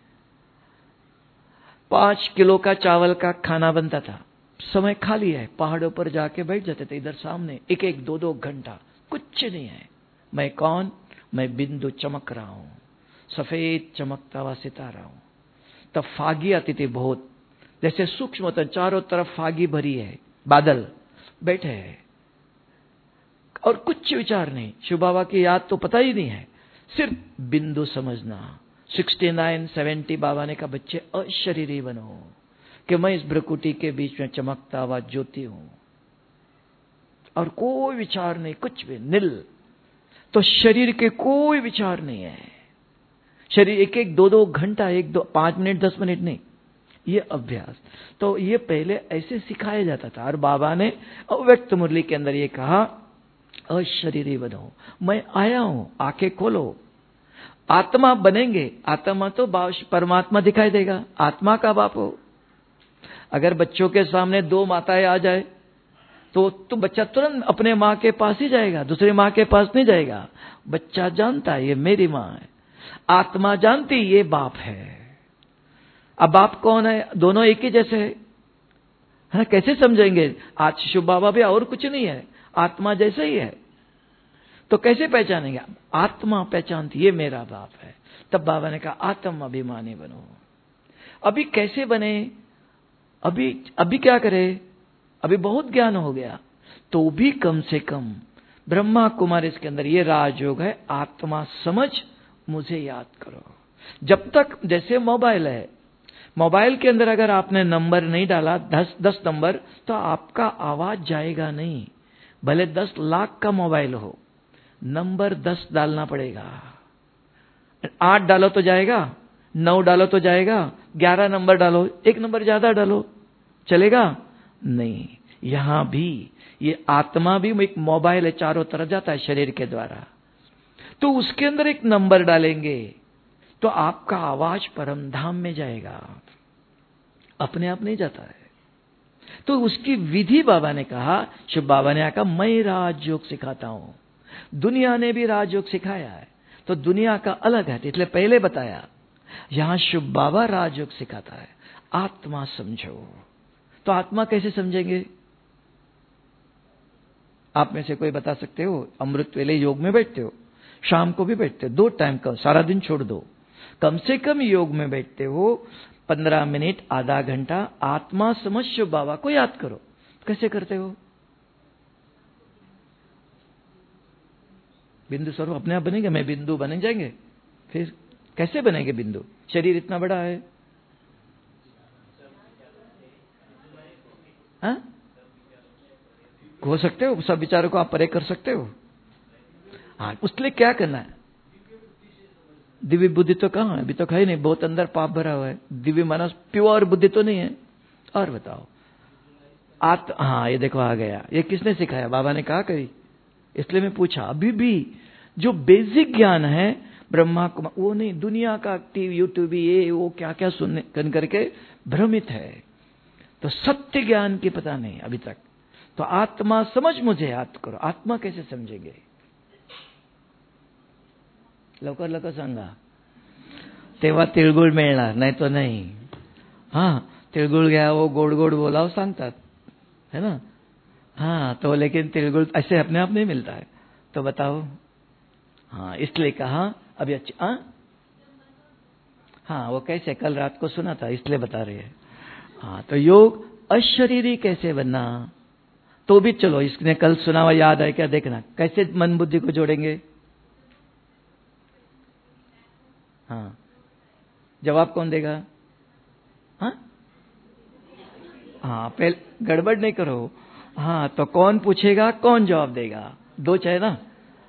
पांच किलो का चावल का खाना बनता था। समय खाली है, पहाड़ों पर जाके बैठ जाते थे इधर सामने, एक एक दो दो घंटा, कुछ नहीं है। मैं कौन? मैं बिंदु चमक रहा हूं, सफेद चमकता हुआ सितारा हूं। तब फागी आती थी बहुत, जैसे सूक्ष्म होता, चारों तरफ फागी भरी है, बादल बैठे हैं और कुछ विचार नहीं। शिव बाबा की याद तो पता ही नहीं है, सिर्फ बिंदु समझना। सिक्सटी नाइन सेवेंटी बाबा ने कहा बच्चे अशरीरी बनो, कि मैं इस भ्रकुटी के बीच में चमकता हुआ ज्योति हूं, और कोई विचार नहीं, कुछ भी निल। तो शरीर के कोई विचार नहीं है। शरीर एक एक दो दो घंटा, एक दो पांच मिनट दस मिनट नहीं, ये अभ्यास। तो ये पहले ऐसे सिखाया जाता था। और बाबा ने अव्यक्त मुरली के अंदर ये कहा अशरीरी बनो, मैं आया हूं, आंखें खोलो। आत्मा बनेंगे, आत्मा तो परमात्मा दिखाई देगा, आत्मा का बाप हो। अगर बच्चों के सामने दो माताएं आ जाए तो तो बच्चा तुरंत अपने माँ के पास ही जाएगा, दूसरी माँ के पास नहीं जाएगा। बच्चा जानता है ये मेरी माँ है, आत्मा जानती ये बाप है। अब बाप कौन है? दोनों एक ही जैसे है, है कैसे समझेंगे? आज शिव बाबा भी और कुछ नहीं है, आत्मा जैसे ही है, तो कैसे पहचानेंगे? आत्मा पहचानती ये मेरा बाप है। तब बाबा ने कहा आत्म अभिमानी बनो। अभी कैसे बने? अभी अभी क्या करे? अभी बहुत ज्ञान हो गया, तो भी कम से कम ब्रह्मा कुमारी इसके अंदर ये राजयोग है, आत्मा समझ मुझे याद करो। जब तक जैसे मोबाइल है, मोबाइल के अंदर अगर आपने नंबर नहीं डाला, दस दस नंबर, तो आपका आवाज जाएगा नहीं। भले दस लाख का मोबाइल हो, नंबर दस डालना पड़ेगा। आठ डालो तो जाएगा, नौ डालो तो जाएगा, ग्यारह नंबर डालो, एक नंबर ज्यादा डालो, चलेगा नहीं। यहां भी ये आत्मा भी एक मोबाइल है, चारों तरफ जाता है शरीर के द्वारा। तो उसके अंदर एक नंबर डालेंगे तो आपका आवाज परम धाम में जाएगा, अपने आप नहीं जाता है। तो उसकी विधि बाबा ने कहा, शिव बाबा ने कहा मैं राजयोग सिखाता हूं। दुनिया ने भी राजयोग सिखाया है, तो दुनिया का अलग है, इसलिए पहले बताया। यहां शिव बाबा राजयोग सिखाता है, आत्मा समझो। तो आत्मा कैसे समझेंगे? आप में से कोई बता सकते हो? अमृत वेले योग में बैठते हो, शाम को भी बैठते हो, दो टाइम का, सारा दिन छोड़ दो, कम से कम योग में बैठते हो, पंद्रह मिनट आधा घंटा आत्मा समझ शिव बाबा को याद करो। कैसे करते हो? बिंदु स्वरूप अपने आप बनेंगे, मैं बिंदु बन जाएंगे। फिर कैसे बनेंगे बिंदु? शरीर इतना बड़ा है। हाँ? हो सकते हो, सब विचारों को आप परे कर सकते हो। हाँ, उसके लिए क्या करना है? दिव्य बुद्धि तो कहाँ है? अभी तो है नहीं, बहुत अंदर पाप भरा हुआ है। दिव्य मानस प्योर बुद्धि तो नहीं है। और बताओ आत हाँ, ये देखो आ गया। ये किसने सिखाया? बाबा ने कहा करी, इसलिए मैं पूछा। अभी भी जो बेसिक ज्ञान है ब्रह्मा कुमार, वो नहीं, दुनिया का टीवी यूट्यूब ये वो क्या क्या सुनने कर करके भ्रमित है। तो सत्य ज्ञान की पता नहीं अभी तक। तो आत्मा समझ मुझे याद करो। आत्मा कैसे समझेंगे? लवकर लवकर सांगा, तेव्हा तिळगुळ मिळणार, नाही तो नहीं। हाँ, तिळगुळ घ्या, वो गोड गोड बोलाव सांगतात, है ना? हाँ, तो लेकिन तिळगुळ ऐसे अपने आप नहीं मिलता है। तो बताओ। हाँ, इसलिए कहा अभी अच्छा। हाँ हाँ, वो कैसे, कल रात को सुना था, इसलिए बता रहे हैं। हाँ, तो योग अशरीरी कैसे बनना? तो भी चलो, इसने कल सुना हुआ याद है क्या? देखना कैसे मन बुद्धि को जोड़ेंगे। हाँ, जवाब कौन देगा? हाँ हाँ, पहले गड़बड़ नहीं करो। हाँ, तो कौन पूछेगा, कौन जवाब देगा? दो चाहे ना।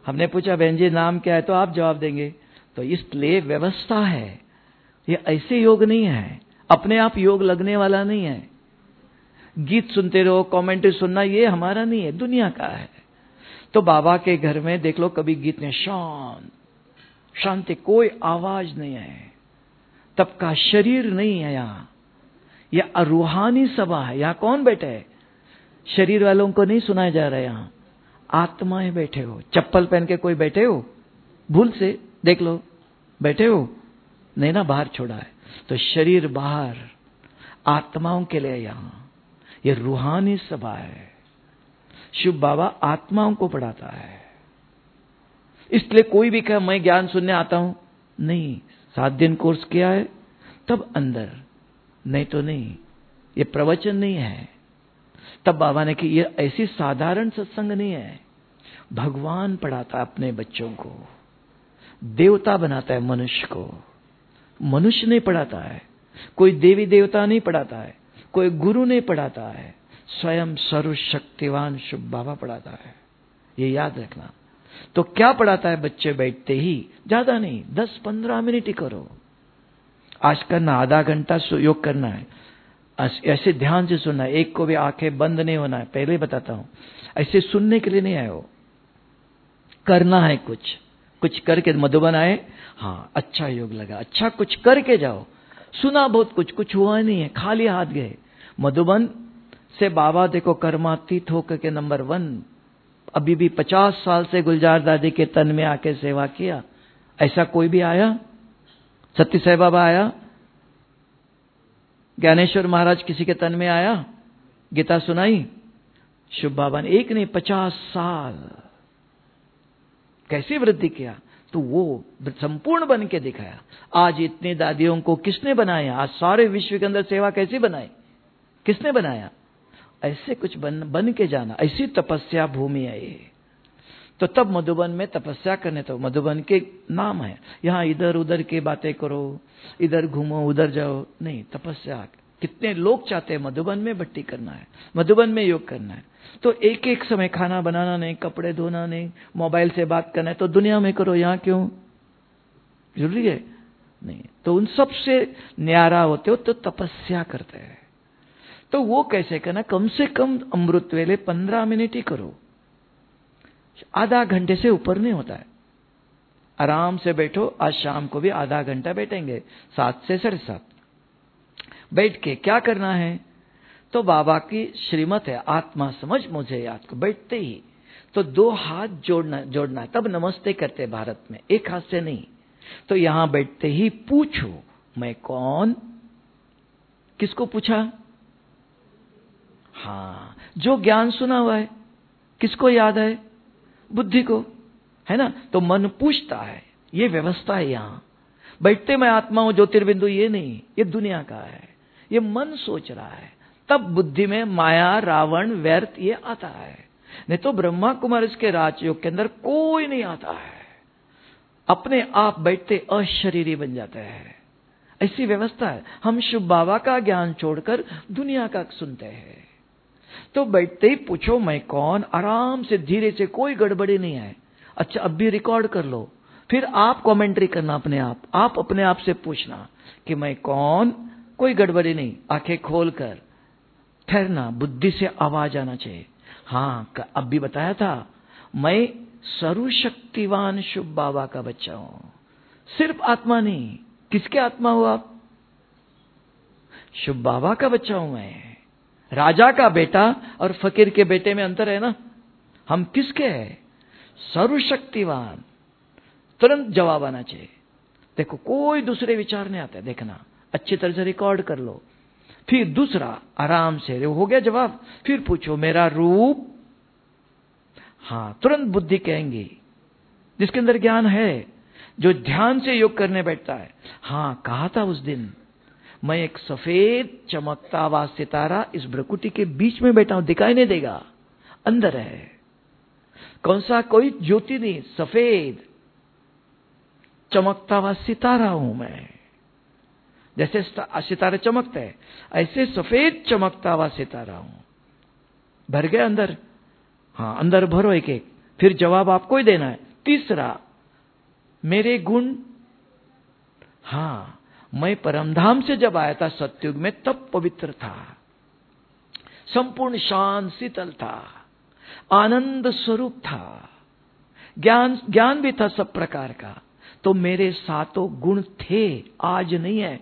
हमने पूछा बहन जी नाम क्या है, तो आप जवाब देंगे। तो इसलिए व्यवस्था है, ये ऐसे योग नहीं है, अपने आप योग लगने वाला नहीं है। गीत सुनते रहो, कमेंट्री सुनना, ये हमारा नहीं है, दुनिया का है। तो बाबा के घर में देख लो, कभी गीत में शांत शांति, कोई आवाज नहीं है, तब का शरीर नहीं है यहाँ। यह रूहानी सभा है, यहाँ कौन बैठे है? शरीर वालों को नहीं सुनाया जा रहा है, यहाँ आत्माएं बैठे हो। चप्पल पहन के कोई बैठे हो? भूल से देख लो, बैठे हो नहीं ना, बाहर छोड़ा है। तो शरीर बाहर, आत्माओं के लिए यहाँ ये रूहानी सभा है। शिव बाबा आत्माओं को पढ़ाता है। इसलिए कोई भी कहे मैं ज्ञान सुनने आता हूं, नहीं, सात दिन कोर्स किया है तब अंदर, नहीं तो नहीं। ये प्रवचन नहीं है। तब बाबा ने कि ये ऐसी साधारण सत्संग नहीं है। भगवान पढ़ाता है अपने बच्चों को, देवता बनाता है मनुष्य को। मनुष्य नहीं पढ़ाता है, कोई देवी देवता नहीं पढ़ाता है, कोई गुरु नहीं पढ़ाता है, स्वयं सर्वशक्तिवान शिव बाबा पढ़ाता है। ये याद रखना। तो क्या पढ़ाता है? बच्चे बैठते ही, ज्यादा नहीं, दस पंद्रह मिनट ही करो। आज करना, आधा घंटा योग करना है, ऐसे ध्यान से सुनना है, एक को भी आंखें बंद नहीं होना है। पहले ही बताता हूं, ऐसे सुनने के लिए नहीं आए हो, करना है कुछ कुछ करके। मधुबन आए, हाँ अच्छा योग लगा, अच्छा कुछ करके जाओ। सुना बहुत कुछ, कुछ हुआ नहीं है, खाली हाथ गए। मधुबन से बाबा देखो कर्मातीत होकर के नंबर वन, अभी भी पचास साल से गुलजार दादी के तन में आके सेवा किया। ऐसा कोई भी आया? सत्य साई बाबा आया? ज्ञानेश्वर महाराज किसी के तन में आया? गीता सुनाई? शिव बाबा ने एक नहीं, पचास साल कैसे वृद्धि किया। तो वो संपूर्ण बन के दिखाया। आज इतनी दादियों को किसने बनाया? आज सारे विश्व के अंदर सेवा कैसे बनाई? किसने बनाया? ऐसे कुछ बन बन के जाना। ऐसी तपस्या भूमि है ये। तो तब मधुबन में तपस्या करने, तो मधुबन के नाम है। यहाँ इधर उधर की बातें करो, इधर घूमो उधर जाओ, नहीं, तपस्या। कितने लोग चाहते हैं मधुबन में भट्टी करना है, मधुबन में योग करना है। तो एक एक समय खाना बनाना नहीं, कपड़े धोना नहीं, मोबाइल से बात करना है, तो दुनिया में करो, यहाँ क्यों? जरूरी है नहीं। तो उन सब से न्यारा होते हो तो तपस्या करते हैं। तो वो कैसे करना? कम से कम अमृत वेले पंद्रह मिनट ही करो, आधा घंटे से ऊपर नहीं होता है। आराम से बैठो। आज शाम को भी आधा घंटा बैठेंगे, सात से साढ़े सात बैठ के क्या करना है? तो बाबा की श्रीमत है, आत्मा समझ मुझे याद को। बैठते ही तो दो हाथ जोड़ना जोड़ना तब नमस्ते करते भारत में, एक हाथ से नहीं। तो यहां बैठते ही पूछो मैं कौन? किसको पूछा? हाँ, जो ज्ञान सुना हुआ है किसको याद है? बुद्धि को, है ना? तो मन पूछता है। ये व्यवस्था है। यहां बैठते मैं आत्मा हूं ज्योतिर्बिंदु, ये नहीं, ये दुनिया का है। ये मन सोच रहा है, तब बुद्धि में माया, रावण, व्यर्थ ये आता है। नहीं तो ब्रह्मा कुमार इसके राजयोग के अंदर कोई नहीं आता है। अपने आप बैठते अशरीरी बन जाते हैं। ऐसी व्यवस्था है। हम शिव बाबा का ज्ञान छोड़कर दुनिया का सुनते हैं। तो बैठते ही पूछो मैं कौन, आराम से धीरे से, कोई गड़बड़ी नहीं है। अच्छा अब भी रिकॉर्ड कर लो, फिर आप कमेंट्री करना अपने आप। आप अपने आप से पूछना कि मैं कौन, कोई गड़बड़ी नहीं, आंखें खोलकर ठहरना, बुद्धि से आवाज आना चाहिए। हाँ, अब भी बताया था, मैं सर्वशक्तिवान शिव बाबा का बच्चा हूं। सिर्फ आत्मा नहीं, किसके आत्मा हो आप? शिव बाबा का बच्चा हूं मैं। राजा का बेटा और फकीर के बेटे में अंतर है ना। हम किसके हैं? सर्वशक्तिवान। तुरंत जवाब आना चाहिए। देखो कोई दूसरे विचार नहीं आता। देखना अच्छी तरह से रिकॉर्ड कर लो। फिर दूसरा आराम से, हो गया जवाब, फिर पूछो मेरा रूप। हाँ, तुरंत बुद्धि कहेंगी, जिसके अंदर ज्ञान है, जो ध्यान से योग करने बैठता है। हाँ, कहा था उस दिन, मैं एक सफेद चमकता हुआ सितारा इस भ्रकुटी के बीच में बैठा हूं, दिखाई नहीं देगा, अंदर है। कौन सा? कोई ज्योति नहीं, सफेद चमकता हुआ सितारा हूं मैं। जैसे सितारे चमकते हैं, ऐसे सफेद चमकता हुआ सितारा हूं। भर गए अंदर? हाँ, अंदर भरो एक एक। फिर जवाब आपको ही देना है। तीसरा, मेरे गुण, हाँ, मैं परमधाम से जब आया था सतयुग में तब पवित्र था, संपूर्ण शांत शीतल था, आनंद स्वरूप था, ज्ञान ज्ञान भी था सब प्रकार का। तो मेरे सातों गुण थे, आज नहीं है।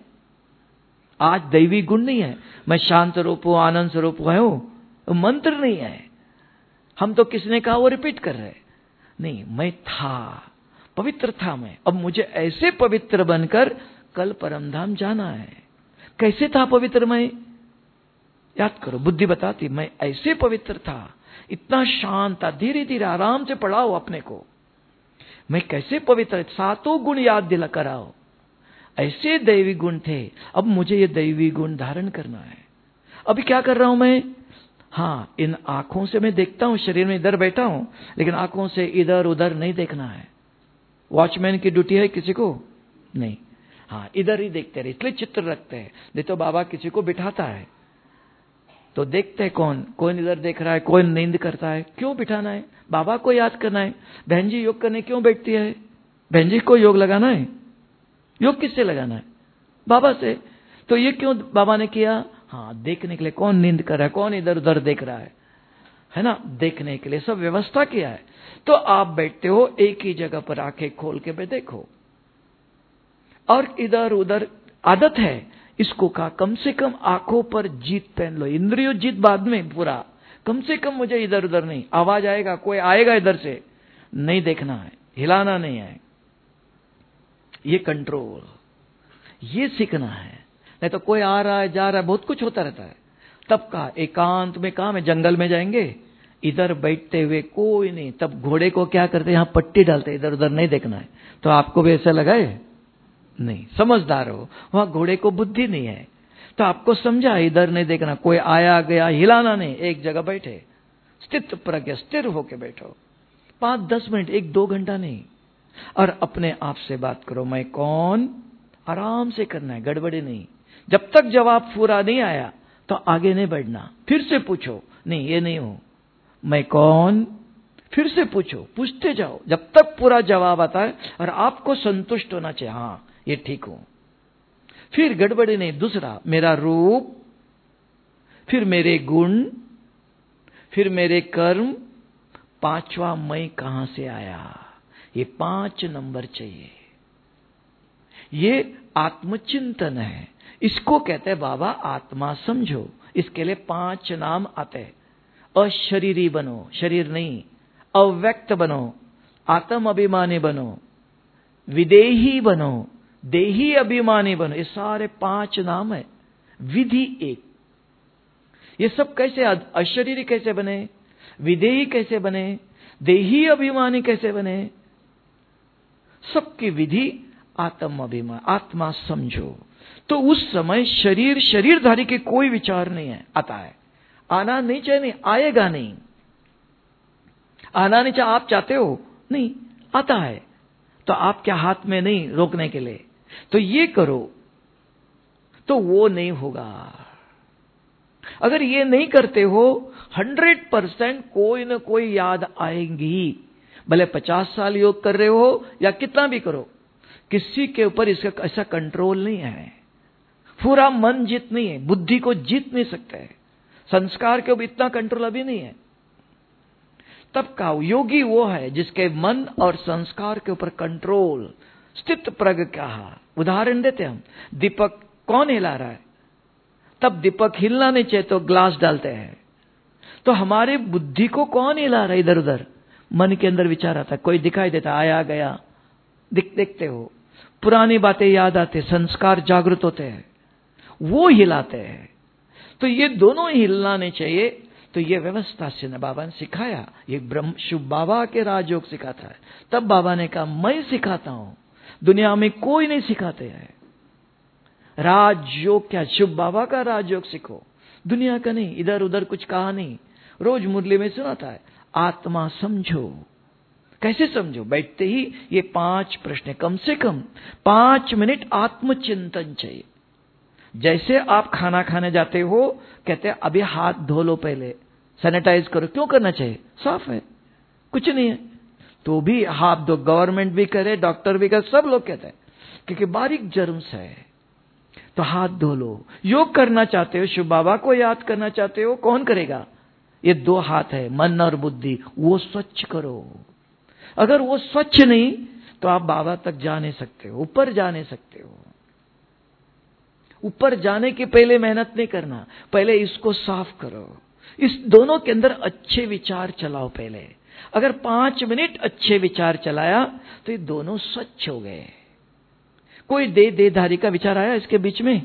आज दैवी गुण नहीं है। मैं शांत स्वरूप हूं, आनंद स्वरूप हूं, मंत्र नहीं है। हम तो किसने कहा वो रिपीट कर रहे नहीं, मैं था, पवित्र था मैं। अब मुझे ऐसे पवित्र बनकर कल परमधाम जाना है। कैसे था पवित्र मैं? याद करो, बुद्धि बताती, मैं ऐसे पवित्र था, इतना शांत था। धीरे धीरे आराम से पढ़ाओ अपने को, मैं कैसे पवित्र, सातों गुण याद दिला कराओ। ऐसे दैवी गुण थे, अब मुझे ये दैवी गुण धारण करना है। अभी क्या कर रहा हूं मैं? हाँ, इन आंखों से मैं देखता हूं, शरीर में इधर बैठा हूं, लेकिन आंखों से इधर उधर नहीं देखना है। वॉचमैन की ड्यूटी है किसी को? नहीं। हाँ, इधर ही देखते रहे, इसलिए चित्र रखते हैं। नहीं तो बाबा किसी को बिठाता है तो देखते हैं कौन कौन इधर देख रहा है, कौन नींद करता है। क्यों बिठाना है? बाबा को याद करना है। बहन जी योग करने क्यों बैठती है? बहन जी को योग लगाना है। योग किससे लगाना है? बाबा से। तो ये क्यों बाबा ने किया? हाँ, देखने के लिए, कौन नींद कर रहा है, कौन इधर उधर देख रहा है, है ना, देखने के लिए सब व्यवस्था किया है। तो आप बैठते हो एक ही जगह पर, आंखें खोल के भी देखो, और इधर उधर आदत है इसको का कम से कम आंखों पर जीत पहन लो। इंद्रियों जीत बाद में, पूरा कम से कम मुझे इधर उधर नहीं, आवाज आएगा, कोई आएगा इधर से, नहीं देखना है, हिलाना नहीं है। ये कंट्रोल, ये सीखना है। नहीं तो कोई आ रहा है, जा रहा है, बहुत कुछ होता रहता है। तब का एकांत में काम है, जंगल में जाएंगे, इधर बैठते हुए कोई नहीं। तब घोड़े को क्या करते हैं, यहां पट्टी डालते, इधर उधर नहीं देखना है। तो आपको भी ऐसा लगा है? नहीं, समझदार हो। वहां घोड़े को बुद्धि नहीं है, तो आपको समझा इधर नहीं देखना, कोई आया गया हिलाना नहीं, एक जगह बैठे, स्थित प्रज्ञ, स्थिर होके बैठो। पांच दस मिनट, एक दो घंटा नहीं। और अपने आप से बात करो, मैं कौन? आराम से करना है, गड़बड़ी नहीं। जब तक जवाब पूरा नहीं आया तो आगे नहीं बढ़ना। फिर से पूछो, नहीं ये नहीं हूं, मैं कौन? फिर से पूछो, पूछते जाओ जब तक पूरा जवाब आता है और आपको संतुष्ट होना चाहिए, हाँ ये ठीक हूं। फिर गड़बड़ी नहीं। दूसरा, मेरा रूप, फिर मेरे गुण, फिर मेरे कर्म, पांचवा मैं कहां से आया। ये पांच नंबर चाहिए। ये आत्मचिंतन है, इसको कहते हैं बाबा आत्मा समझो। इसके लिए पांच नाम आते हैं। अशरीरी बनो, शरीर नहीं, अव्यक्त बनो, आत्म अभिमानी बनो, विदेही बनो, देही अभिमानी बनो। ये सारे पांच नाम है। विधि एक। ये सब कैसे? अशरीरी कैसे बने, विदेही कैसे बने, देही अभिमानी कैसे बने? सबकी विधि आत्म अभिमान, आत्मा समझो। तो उस समय शरीर शरीरधारी के कोई विचार नहीं है, आता है। आना नहीं चाहिए, नहीं आएगा, नहीं आना नहीं चाहिए। आप चाहते हो? नहीं, आता है। तो आप क्या हाथ में नहीं रोकने के लिए? तो ये करो तो वो नहीं होगा। अगर ये नहीं करते हो, हंड्रेड परसेंट कोई ना कोई याद आएंगी। भले पचास साल योग कर रहे हो या कितना भी करो, किसी के ऊपर इसका ऐसा कंट्रोल नहीं है। पूरा मन जीत नहीं है, बुद्धि को जीत नहीं सकते, संस्कार के ऊपर इतना कंट्रोल अभी नहीं है। तब का योगी वो है जिसके मन और संस्कार के ऊपर कंट्रोल, स्थित प्रज्ञ कहा। उदाहरण देते हम, दीपक कौन हिला रहा है? तब दीपक हिलना नहीं चाहिए तो ग्लास डालते हैं। तो हमारे बुद्धि को कौन हिला रहा है? इधर उधर मन के अंदर विचार आता है, कोई दिखाई देता, आया गया, दिख देखते हो, पुरानी बातें याद आते, संस्कार जागृत होते हैं, वो हिलाते हैं। तो ये दोनों हिलना नहीं चाहिए। तो ये व्यवस्था से न बाबा ने सिखाया। ये ब्रह्म शुभ बाबा के राजयोग सिखाता है। तब बाबा ने कहा मैं सिखाता हूं, दुनिया में कोई नहीं सिखाते हैं। राजयोग क्या? शुभ बाबा का राजयोग सीखो, दुनिया का नहीं, इधर उधर कुछ कहा नहीं। रोज मुरली में सुनाता है, आत्मा समझो। कैसे समझो? बैठते ही ये पांच प्रश्न, कम से कम पांच मिनट आत्मचिंतन चाहिए। जैसे आप खाना खाने जाते हो, कहते हैं अभी हाथ धो लो, पहले सैनिटाइज करो। क्यों करना चाहिए? साफ है, कुछ नहीं है। तो भी हाथ दो, गवर्नमेंट भी करे, डॉक्टर भी करे, सब लोग कहते हैं क्योंकि बारीक जर्म्स है। तो हाथ धो लो। योग करना चाहते हो, शिव बाबा को याद करना चाहते हो, कौन करेगा? ये दो हाथ है, मन और बुद्धि, वो स्वच्छ करो। अगर वो स्वच्छ नहीं तो आप बाबा तक जा नहीं सकते हो, ऊपर जा नहीं सकते हो। ऊपर जाने के पहले मेहनत नहीं करना, पहले इसको साफ करो। इस दोनों के अंदर अच्छे विचार चलाओ पहले। अगर पांच मिनट अच्छे विचार चलाया तो ये दोनों स्वच्छ हो गए। कोई दे देधारी का विचार आया इसके बीच में?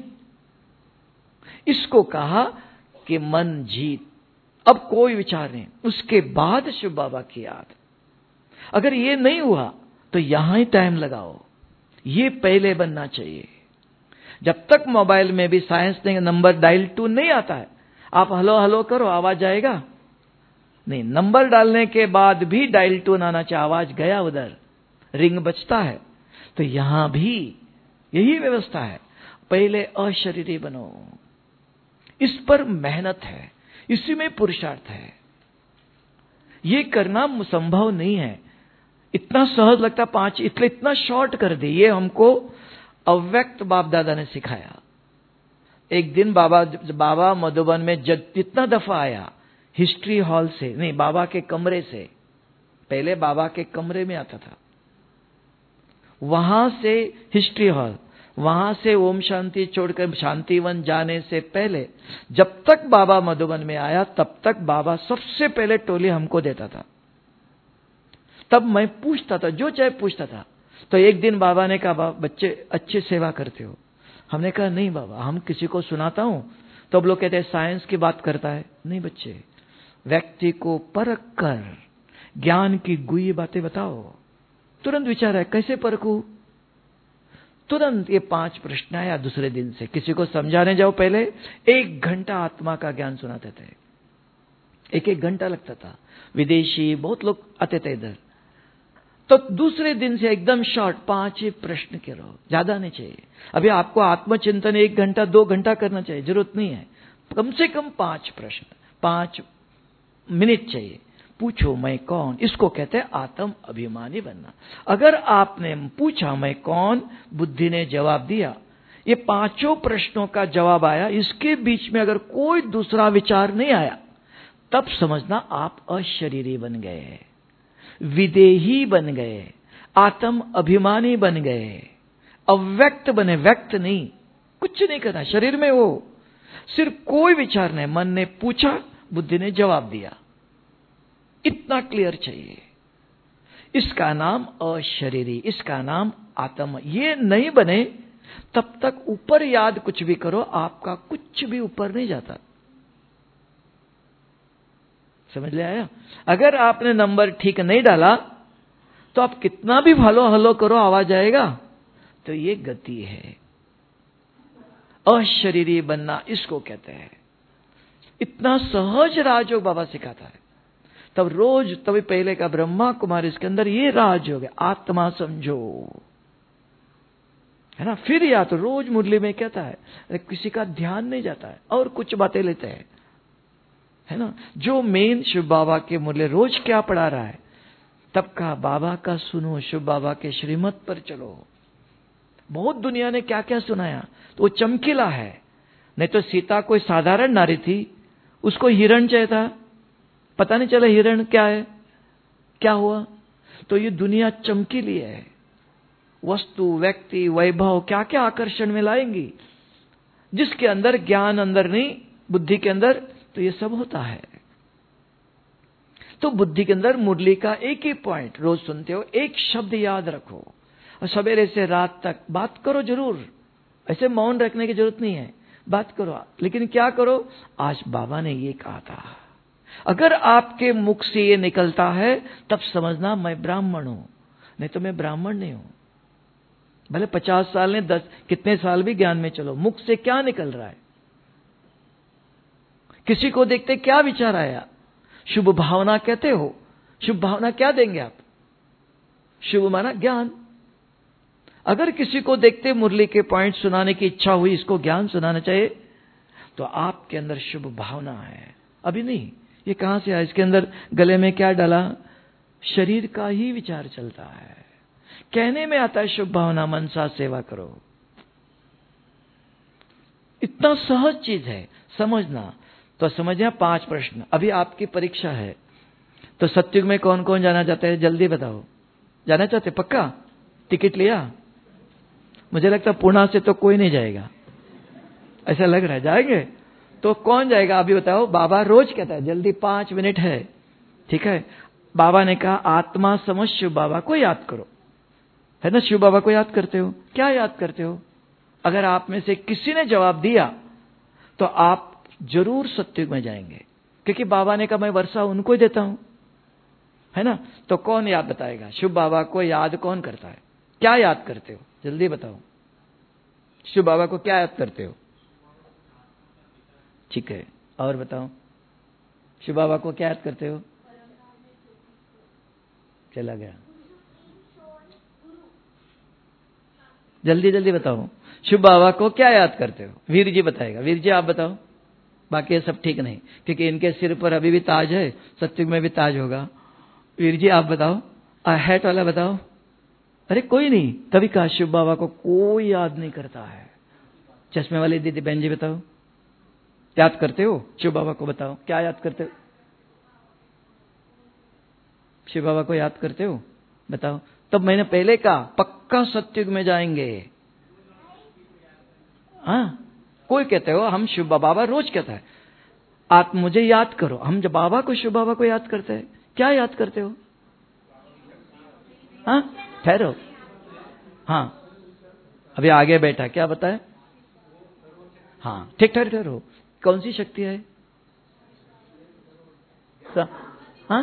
इसको कहा कि मन जीत। अब कोई विचार नहीं, उसके बाद शिव बाबा की याद। अगर ये नहीं हुआ तो यहां ही टाइम लगाओ। ये पहले बनना चाहिए। जब तक मोबाइल में भी साइंस ने नंबर डायल टू नहीं आता है, आप हलो हलो करो, आवाज आएगा नहीं। नंबर डालने के बाद भी डायल टून आना चाहिए, आवाज गया उधर, रिंग बजता है। तो यहां भी यही व्यवस्था है, पहले अशरीरी बनो। इस पर मेहनत है, इसी में पुरुषार्थ है। ये करना संभव नहीं है, इतना सहज लगता। पांच इसलिए इतना शॉर्ट कर दी। ये हमको अव्यक्त बाप दादा ने सिखाया। एक दिन बाबा बाबा मधुबन में जब जितना दफा आया, हिस्ट्री हॉल से नहीं, बाबा के कमरे से, पहले बाबा के कमरे में आता था, वहां से हिस्ट्री हॉल, वहां से ओम शांति छोड़कर शांतिवन जाने से पहले जब तक बाबा मधुबन में आया, तब तक बाबा सबसे पहले टोली हमको देता था। तब मैं पूछता था, जो चाहे पूछता था। तो एक दिन बाबा ने कहा, बच्चे अच्छी सेवा करते हो। हमने कहा नहीं बाबा, हम किसी को सुनाता हूं तो अब लोग कहते हैं साइंस की बात करता है। नहीं बच्चे, व्यक्ति को परख कर ज्ञान की गुई बातें बताओ। तुरंत विचार है, कैसे परखूं? तुरंत ये पांच प्रश्न आया दूसरे दिन से। किसी को समझाने जाओ, पहले एक घंटा आत्मा का ज्ञान सुनाते थे, एक एक घंटा लगता था। विदेशी बहुत लोग आते थे इधर। तो दूसरे दिन से एकदम शॉर्ट, पांच ही प्रश्न करो, ज्यादा नहीं चाहिए। अभी आपको आत्मचिंतन एक घंटा दो घंटा करना चाहिए, जरूरत नहीं है। कम से कम पांच प्रश्न, पांच मिनट चाहिए। पूछो मैं कौन, इसको कहते हैं आत्म अभिमानी बनना। अगर आपने पूछा मैं कौन, बुद्धि ने जवाब दिया, ये पांचों प्रश्नों का जवाब आया, इसके बीच में अगर कोई दूसरा विचार नहीं आया, तब समझना आप अशरीरी बन गए, विदेही बन गए, आत्म अभिमानी बन गए, अव्यक्त बने। व्यक्त नहीं, कुछ नहीं करना शरीर में, वो सिर्फ कोई विचार नहीं। मन ने पूछा, बुद्धि ने जवाब दिया, इतना क्लियर चाहिए। इसका नाम अशरीरी, इसका नाम आत्म। ये नहीं बने तब तक ऊपर याद कुछ भी करो, आपका कुछ भी ऊपर नहीं जाता। समझ ले आया? अगर आपने नंबर ठीक नहीं डाला तो आप कितना भी हलो हलो करो, आवाज आएगा। तो ये गति है, अशरीरी बनना इसको कहते हैं। इतना सहज राजयोग बाबा सिखाता है। तब रोज, तभी पहले का ब्रह्मा कुमारी, इसके अंदर ये राजयोग है, आत्मा समझो, है ना। फिर या तो रोज मुरली में कहता है, किसी का ध्यान नहीं जाता है और कुछ बातें लेते हैं, है ना। जो मेन शिव बाबा के मुरली रोज क्या पढ़ा रहा है, तब का बाबा का सुनो, शिव बाबा के श्रीमत पर चलो। बहुत दुनिया ने क्या क्या सुनाया, तो वो चमकीला है। नहीं तो सीता कोई साधारण नारी थी, उसको हिरण चाहिए था, पता नहीं चला हिरण क्या है, क्या हुआ। तो ये दुनिया चमकीली है, वस्तु, व्यक्ति, वैभव क्या क्या आकर्षण में लाएंगी, जिसके अंदर ज्ञान अंदर नहीं, बुद्धि के अंदर, तो ये सब होता है। तो बुद्धि के अंदर मुरली का एक ही पॉइंट रोज सुनते हो, एक शब्द याद रखो और सवेरे से रात तक बात करो जरूर। ऐसे मौन रखने की जरूरत नहीं है, बात करो। लेकिन क्या करो, आज बाबा ने ये कहा था। अगर आपके मुख से ये निकलता है, तब समझना मैं ब्राह्मण हूं, नहीं तो मैं ब्राह्मण नहीं हूं। भले पचास साल ने दस कितने साल भी ज्ञान में चलो, मुख से क्या निकल रहा है। किसी को देखते क्या विचार आया, शुभ भावना कहते हो। शुभ भावना क्या देंगे आप? शुभ माना ज्ञान। अगर किसी को देखते मुरली के पॉइंट सुनाने की इच्छा हुई, इसको ज्ञान सुनाना चाहिए, तो आपके अंदर शुभ भावना है। अभी नहीं, ये कहां से आया? इसके अंदर गले में क्या डाला? शरीर का ही विचार चलता है। कहने में आता है शुभ भावना मनसा सेवा करो, इतना सहज चीज है समझना। तो समझिए पांच प्रश्न। अभी आपकी परीक्षा है, तो सत्युग में कौन कौन जाना चाहते हैं जल्दी बताओ। जाना चाहते पक्का? टिकट लिया? मुझे लगता है पुणे से तो कोई नहीं जाएगा, ऐसा लग रहा है। जाएंगे? तो कौन जाएगा अभी बताओ। बाबा रोज कहता है जल्दी पांच मिनट है, ठीक है। बाबा ने कहा आत्मा समझ शिव बाबा को याद करो, है ना। शिव बाबा को याद करते हो? क्या याद करते हो? अगर आप में से किसी ने जवाब दिया तो आप जरूर सत्युग में जाएंगे, क्योंकि बाबा ने कहा मैं वर्षा उनको ही देता हूं, है ना। तो कौन याद बताएगा? शिव बाबा को याद कौन करता है? क्या याद करते हो जल्दी बताओ। शिव बाबा को क्या याद करते हो? ठीक है, और बताओ। शिव बाबा को क्या याद करते हो? चला गया, जल्दी जल्दी बताओ। शिव बाबा को क्या याद करते हो? वीर जी बताएगा। वीर जी आप बताओ। बाकी सब ठीक नहीं, क्योंकि इनके सिर पर अभी भी ताज है, सत्युग में भी ताज होगा। वीर जी आप बताओ। हैट वाला बताओ। अरे कोई नहीं, तभी कहा शिव बाबा को कोई याद नहीं करता है। चश्मे वाली दीदी बहन जी बताओ, याद करते हो शिव बाबा को? बताओ क्या याद करते हो? शिव बाबा को याद करते हो? बताओ। तब मैंने पहले कहा पक्का सत्युग में जाएंगे। हाँ, कोई कहते हो हम शिव बाबा रोज कहता है आप मुझे याद करो। हम जब बाबा को शिव बाबा को याद करते हैं, क्या याद करते हो? हाँ ठहरो, हाँ अभी आगे बैठा क्या बताए? हाँ ठीक ठहर ठहरो। कौन सी शक्ति है? हाँ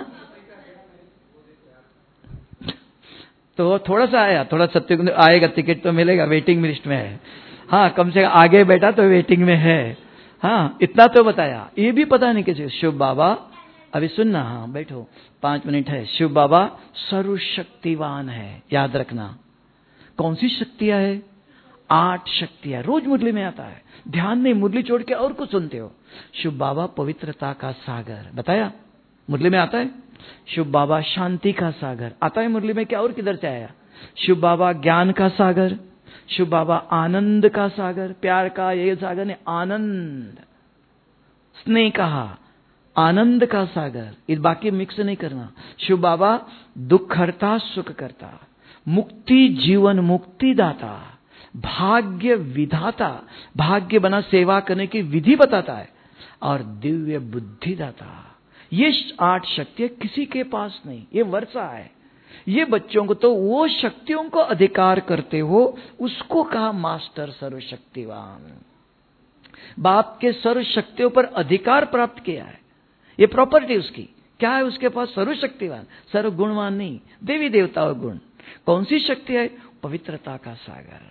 तो थोड़ा सा आया, थोड़ा सत्युग आएगा, टिकट तो मिलेगा, वेटिंग लिस्ट में है। हाँ कम से कम आगे बैठा तो वेटिंग में है। हाँ इतना तो बताया। ये भी पता नहीं किसी। शिव बाबा अभी सुनना, हाँ बैठो पांच मिनट है। शिव बाबा सर्वशक्तिवान है, याद रखना। कौन सी शक्तियां है? आठ शक्तियां। रोज मुरली में आता है, ध्यान नहीं, मुरली छोड़ के और कुछ सुनते हो। शिव बाबा पवित्रता का सागर, बताया मुरली में आता है। शिव बाबा शांति का सागर आता है मुरली में, क्या और किधर से आया? शिव बाबा ज्ञान का सागर, शिव बाबा आनंद का सागर, प्यार का ये सागर ने आनंद, स्नेह कहा आनंद का सागर, इस बाकी मिक्स नहीं करना। शिव बाबा दुख हरता सुख करता, मुक्ति जीवन मुक्ति दाता, भाग्य विधाता, भाग्य बना सेवा करने की विधि बताता है, और दिव्य बुद्धि दाता। ये आठ शक्तियां किसी के पास नहीं, ये वर्षा है। ये बच्चों को तो वो शक्तियों को अधिकार करते हो, उसको कहा मास्टर सर्वशक्तिवान। बाप के सर्व शक्तियों पर अधिकार प्राप्त किया है, ये प्रॉपर्टी उसकी। क्या है उसके पास? सर्वशक्तिवान, सर्वगुणवान नहीं, देवी देवताओं गुण। कौन सी शक्ति है? पवित्रता का सागर,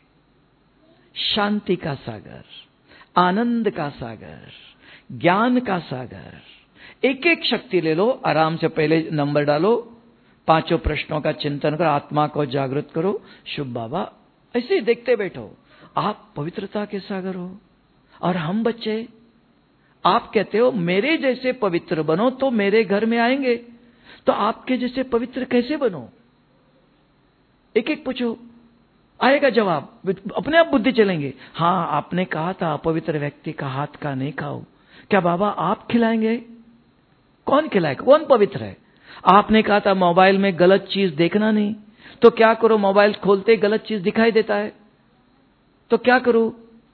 शांति का सागर, आनंद का सागर, ज्ञान का सागर। एक एक शक्ति ले लो, आराम से पहले नंबर डालो, पांचों प्रश्नों का चिंतन करो, आत्मा को जागृत करो। शुभ बाबा ऐसे ही देखते बैठो। आप पवित्रता के सागर हो और हम बच्चे। आप कहते हो मेरे जैसे पवित्र बनो तो मेरे घर में आएंगे, तो आपके जैसे पवित्र कैसे बनो? एक एक पूछो, आएगा जवाब, अपने आप बुद्धि चलेंगे। हाँ आपने कहा था अपवित्र व्यक्ति का हाथ का नहीं खाओ, क्या बाबा आप खिलाएंगे? कौन खिलाएगा? कौन पवित्र है? आपने कहा था मोबाइल में गलत चीज देखना नहीं, तो क्या करो? मोबाइल खोलते गलत चीज दिखाई देता है, तो क्या करो?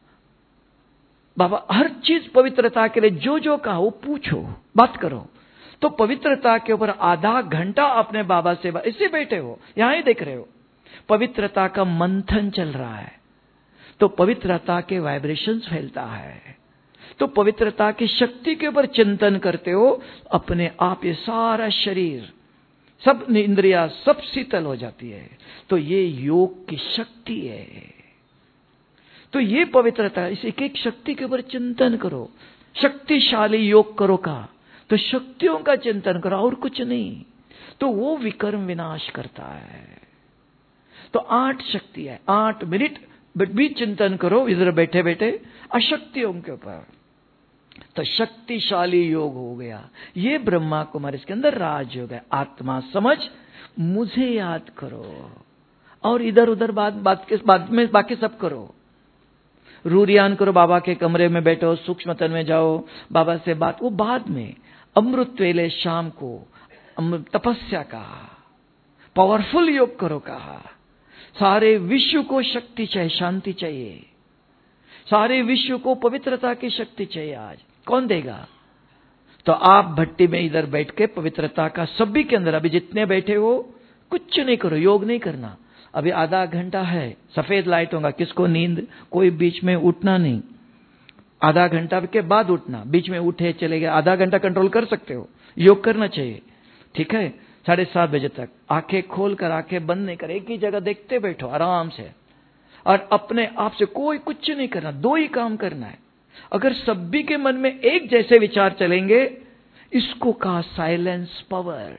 बाबा हर चीज पवित्रता के लिए जो जो कहा वो पूछो, बात करो। तो पवित्रता के ऊपर आधा घंटा अपने बाबा से इसे बैठे हो, यहां ही देख रहे हो, पवित्रता का मंथन चल रहा है, तो पवित्रता के वाइब्रेशंस फैलता है, तो पवित्रता की शक्ति के ऊपर चिंतन करते हो, अपने आप ये सारा शरीर, सब इंद्रियां सब शीतल हो जाती है। तो ये योग की शक्ति है। तो ये पवित्रता, इस एक एक शक्ति के ऊपर चिंतन करो। शक्तिशाली योग करो का, तो शक्तियों का चिंतन करो और कुछ नहीं, तो वो विकर्म विनाश करता है। तो आठ शक्ति है, आठ मिनट भी चिंतन करो इधर बैठे बैठे अशक्तियों के ऊपर। तो शक्तिशाली योग हो गया। ये ब्रह्मा कुमारी इसके अंदर राजयोग है। आत्मा समझ, मुझे याद करो, और इधर उधर बात बात के बाद में बाकी सब करो। रूरियान करो, बाबा के कमरे में बैठो, सूक्ष्म तन में जाओ, बाबा से बात, वो बाद में। अमृत वेले शाम को तपस्या कहा, पावरफुल योग करो कहा। सारे विश्व को शक्ति चाहिए, शांति चाहिए, सारे विश्व को पवित्रता की शक्ति चाहिए। आज कौन देगा? तो आप भट्टी में इधर बैठ के पवित्रता का सभी के अंदर, अभी जितने बैठे हो, कुछ नहीं करो, योग नहीं करना। अभी आधा घंटा है, सफेद लाइट होगा, किसको नींद, कोई बीच में उठना नहीं। आधा घंटा के बाद उठना, बीच में उठे चले गए, आधा घंटा कंट्रोल कर सकते हो, योग करना चाहिए। ठीक है, साढ़े सात बजे तक आंखें खोलकर, आंखें बंद नहीं कर, एक ही जगह देखते बैठो आराम से, और अपने आप से कोई कुछ नहीं करना। दो ही काम करना है। अगर सभी के मन में एक जैसे विचार चलेंगे, इसको कहा साइलेंस पावर।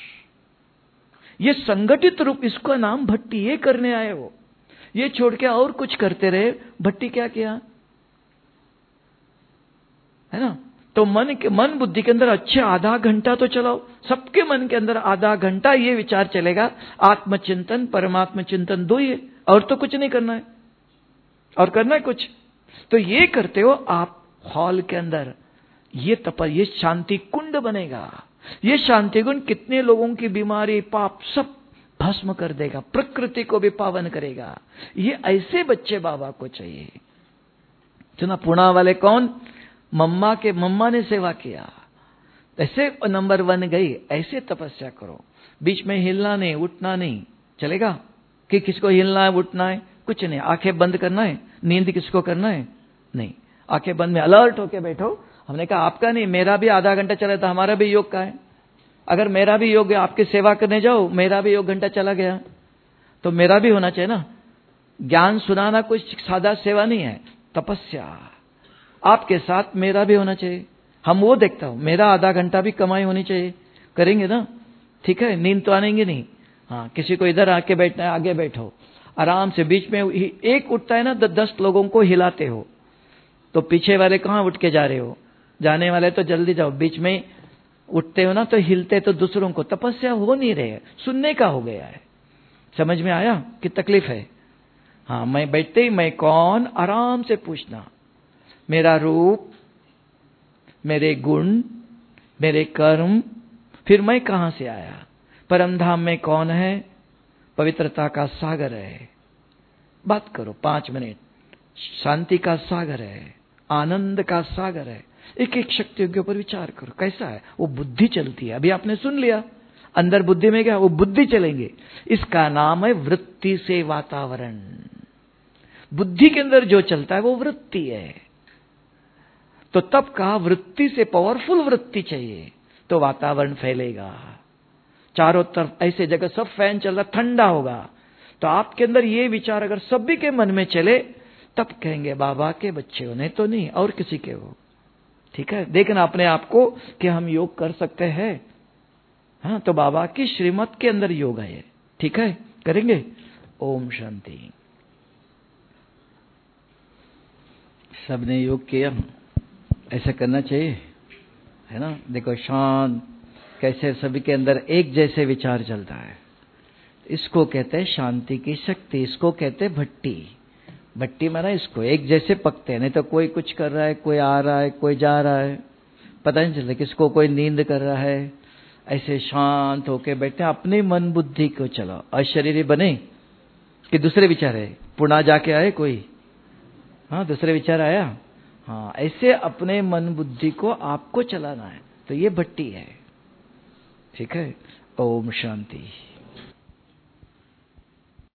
ये संगठित रूप, इसका नाम भट्टी। ये करने आए हो, ये छोड़ के और कुछ करते रहे। भट्टी क्या किया है ना? तो मन के मन बुद्धि के अंदर अच्छे आधा घंटा तो चलाओ। सबके मन के अंदर आधा घंटा ये विचार चलेगा, आत्मचिंतन परमात्म चिंतन, दो ही, और तो कुछ नहीं करना है। और करना है कुछ तो ये करते हो आप हॉल के अंदर। ये तप, ये शांति कुंड बनेगा। ये शांति कुंड कितने लोगों की बीमारी पाप सब भस्म कर देगा, प्रकृति को भी पावन करेगा। ये ऐसे बच्चे बाबा को चाहिए। सुना पुणे वाले कौन? मम्मा के, मम्मा ने सेवा किया, ऐसे नंबर वन गई। ऐसे तपस्या करो, बीच में हिलना नहीं, उठना नहीं। चलेगा कि किसको हिलना है, उठना है? कुछ नहीं। आंखें बंद करना है, नींद किसको करना है? नहीं। आंखें बंद में अलर्ट होके बैठो। हमने कहा आपका नहीं, मेरा भी आधा घंटा चला था, हमारा भी योग का है। अगर मेरा भी योग, आपकी सेवा करने जाओ, मेरा भी योग घंटा चला गया, तो मेरा भी होना चाहिए ना। ज्ञान सुनाना कोई सादा सेवा नहीं है, तपस्या। आपके साथ मेरा भी होना चाहिए। हम वो देखता हूं, मेरा आधा घंटा भी कमाई होनी चाहिए। करेंगे ना? ठीक है, नींद तो आनेंगे नहीं। हाँ, किसी को इधर आके बैठना है, आगे बैठो आराम से। बीच में एक उठता है ना, दस लोगों को हिलाते हो, तो पीछे वाले कहां उठ के जा रहे हो? जाने वाले तो जल्दी जाओ। बीच में उठते हो ना तो हिलते तो दूसरों को। तपस्या हो नहीं रहे, सुनने का हो गया है। समझ में आया कि तकलीफ है? हाँ, मैं बैठते ही मैं कौन, आराम से पूछना। मेरा रूप, मेरे गुण, मेरे कर्म, फिर मैं कहां से आया? परम धाम में कौन है? पवित्रता का सागर है। बात करो पांच मिनट। शांति का सागर है, आनंद का सागर है। एक एक शक्तियों के ऊपर विचार करो, कैसा है वो? बुद्धि चलती है। अभी आपने सुन लिया, अंदर बुद्धि में क्या? वो बुद्धि चलेंगे। इसका नाम है वृत्ति से वातावरण। बुद्धि के अंदर जो चलता है वो वृत्ति है। तो तब कहा वृत्ति से, पावरफुल वृत्ति चाहिए तो वातावरण फैलेगा। चारों तरफ ऐसे जगह सब फैन चल रहा, ठंडा होगा। तो आपके अंदर ये विचार अगर सभी के मन में चले, तब कहेंगे बाबा के बच्चे हो, नहीं तो नहीं और किसी के हो। ठीक है, देखना अपने आप को कि हम योग कर सकते हैं। हाँ, तो बाबा की श्रीमत के अंदर योग है। ठीक है, करेंगे। ओम शांति। सबने योग किया, ऐसा करना चाहिए, है ना? देखो शांत कैसे सभी के अंदर एक जैसे विचार चलता है। इसको कहते हैं शांति की शक्ति। इसको कहते हैं भट्टी। भट्टी माना इसको एक जैसे पकते हैं। नहीं तो कोई कुछ कर रहा है, कोई आ रहा है, कोई जा रहा है, पता नहीं चलता किसको। कोई नींद कर रहा है। ऐसे शांत होके बैठे, अपनी मन बुद्धि को चलाओ। अशरीरी बने कि दूसरे विचार है? पुणे जाके आए कोई? हाँ, दूसरे विचार आया। हाँ, ऐसे अपने मन बुद्धि को आपको चलाना है। तो ये भट्टी है। ठीक है, ओम शांति।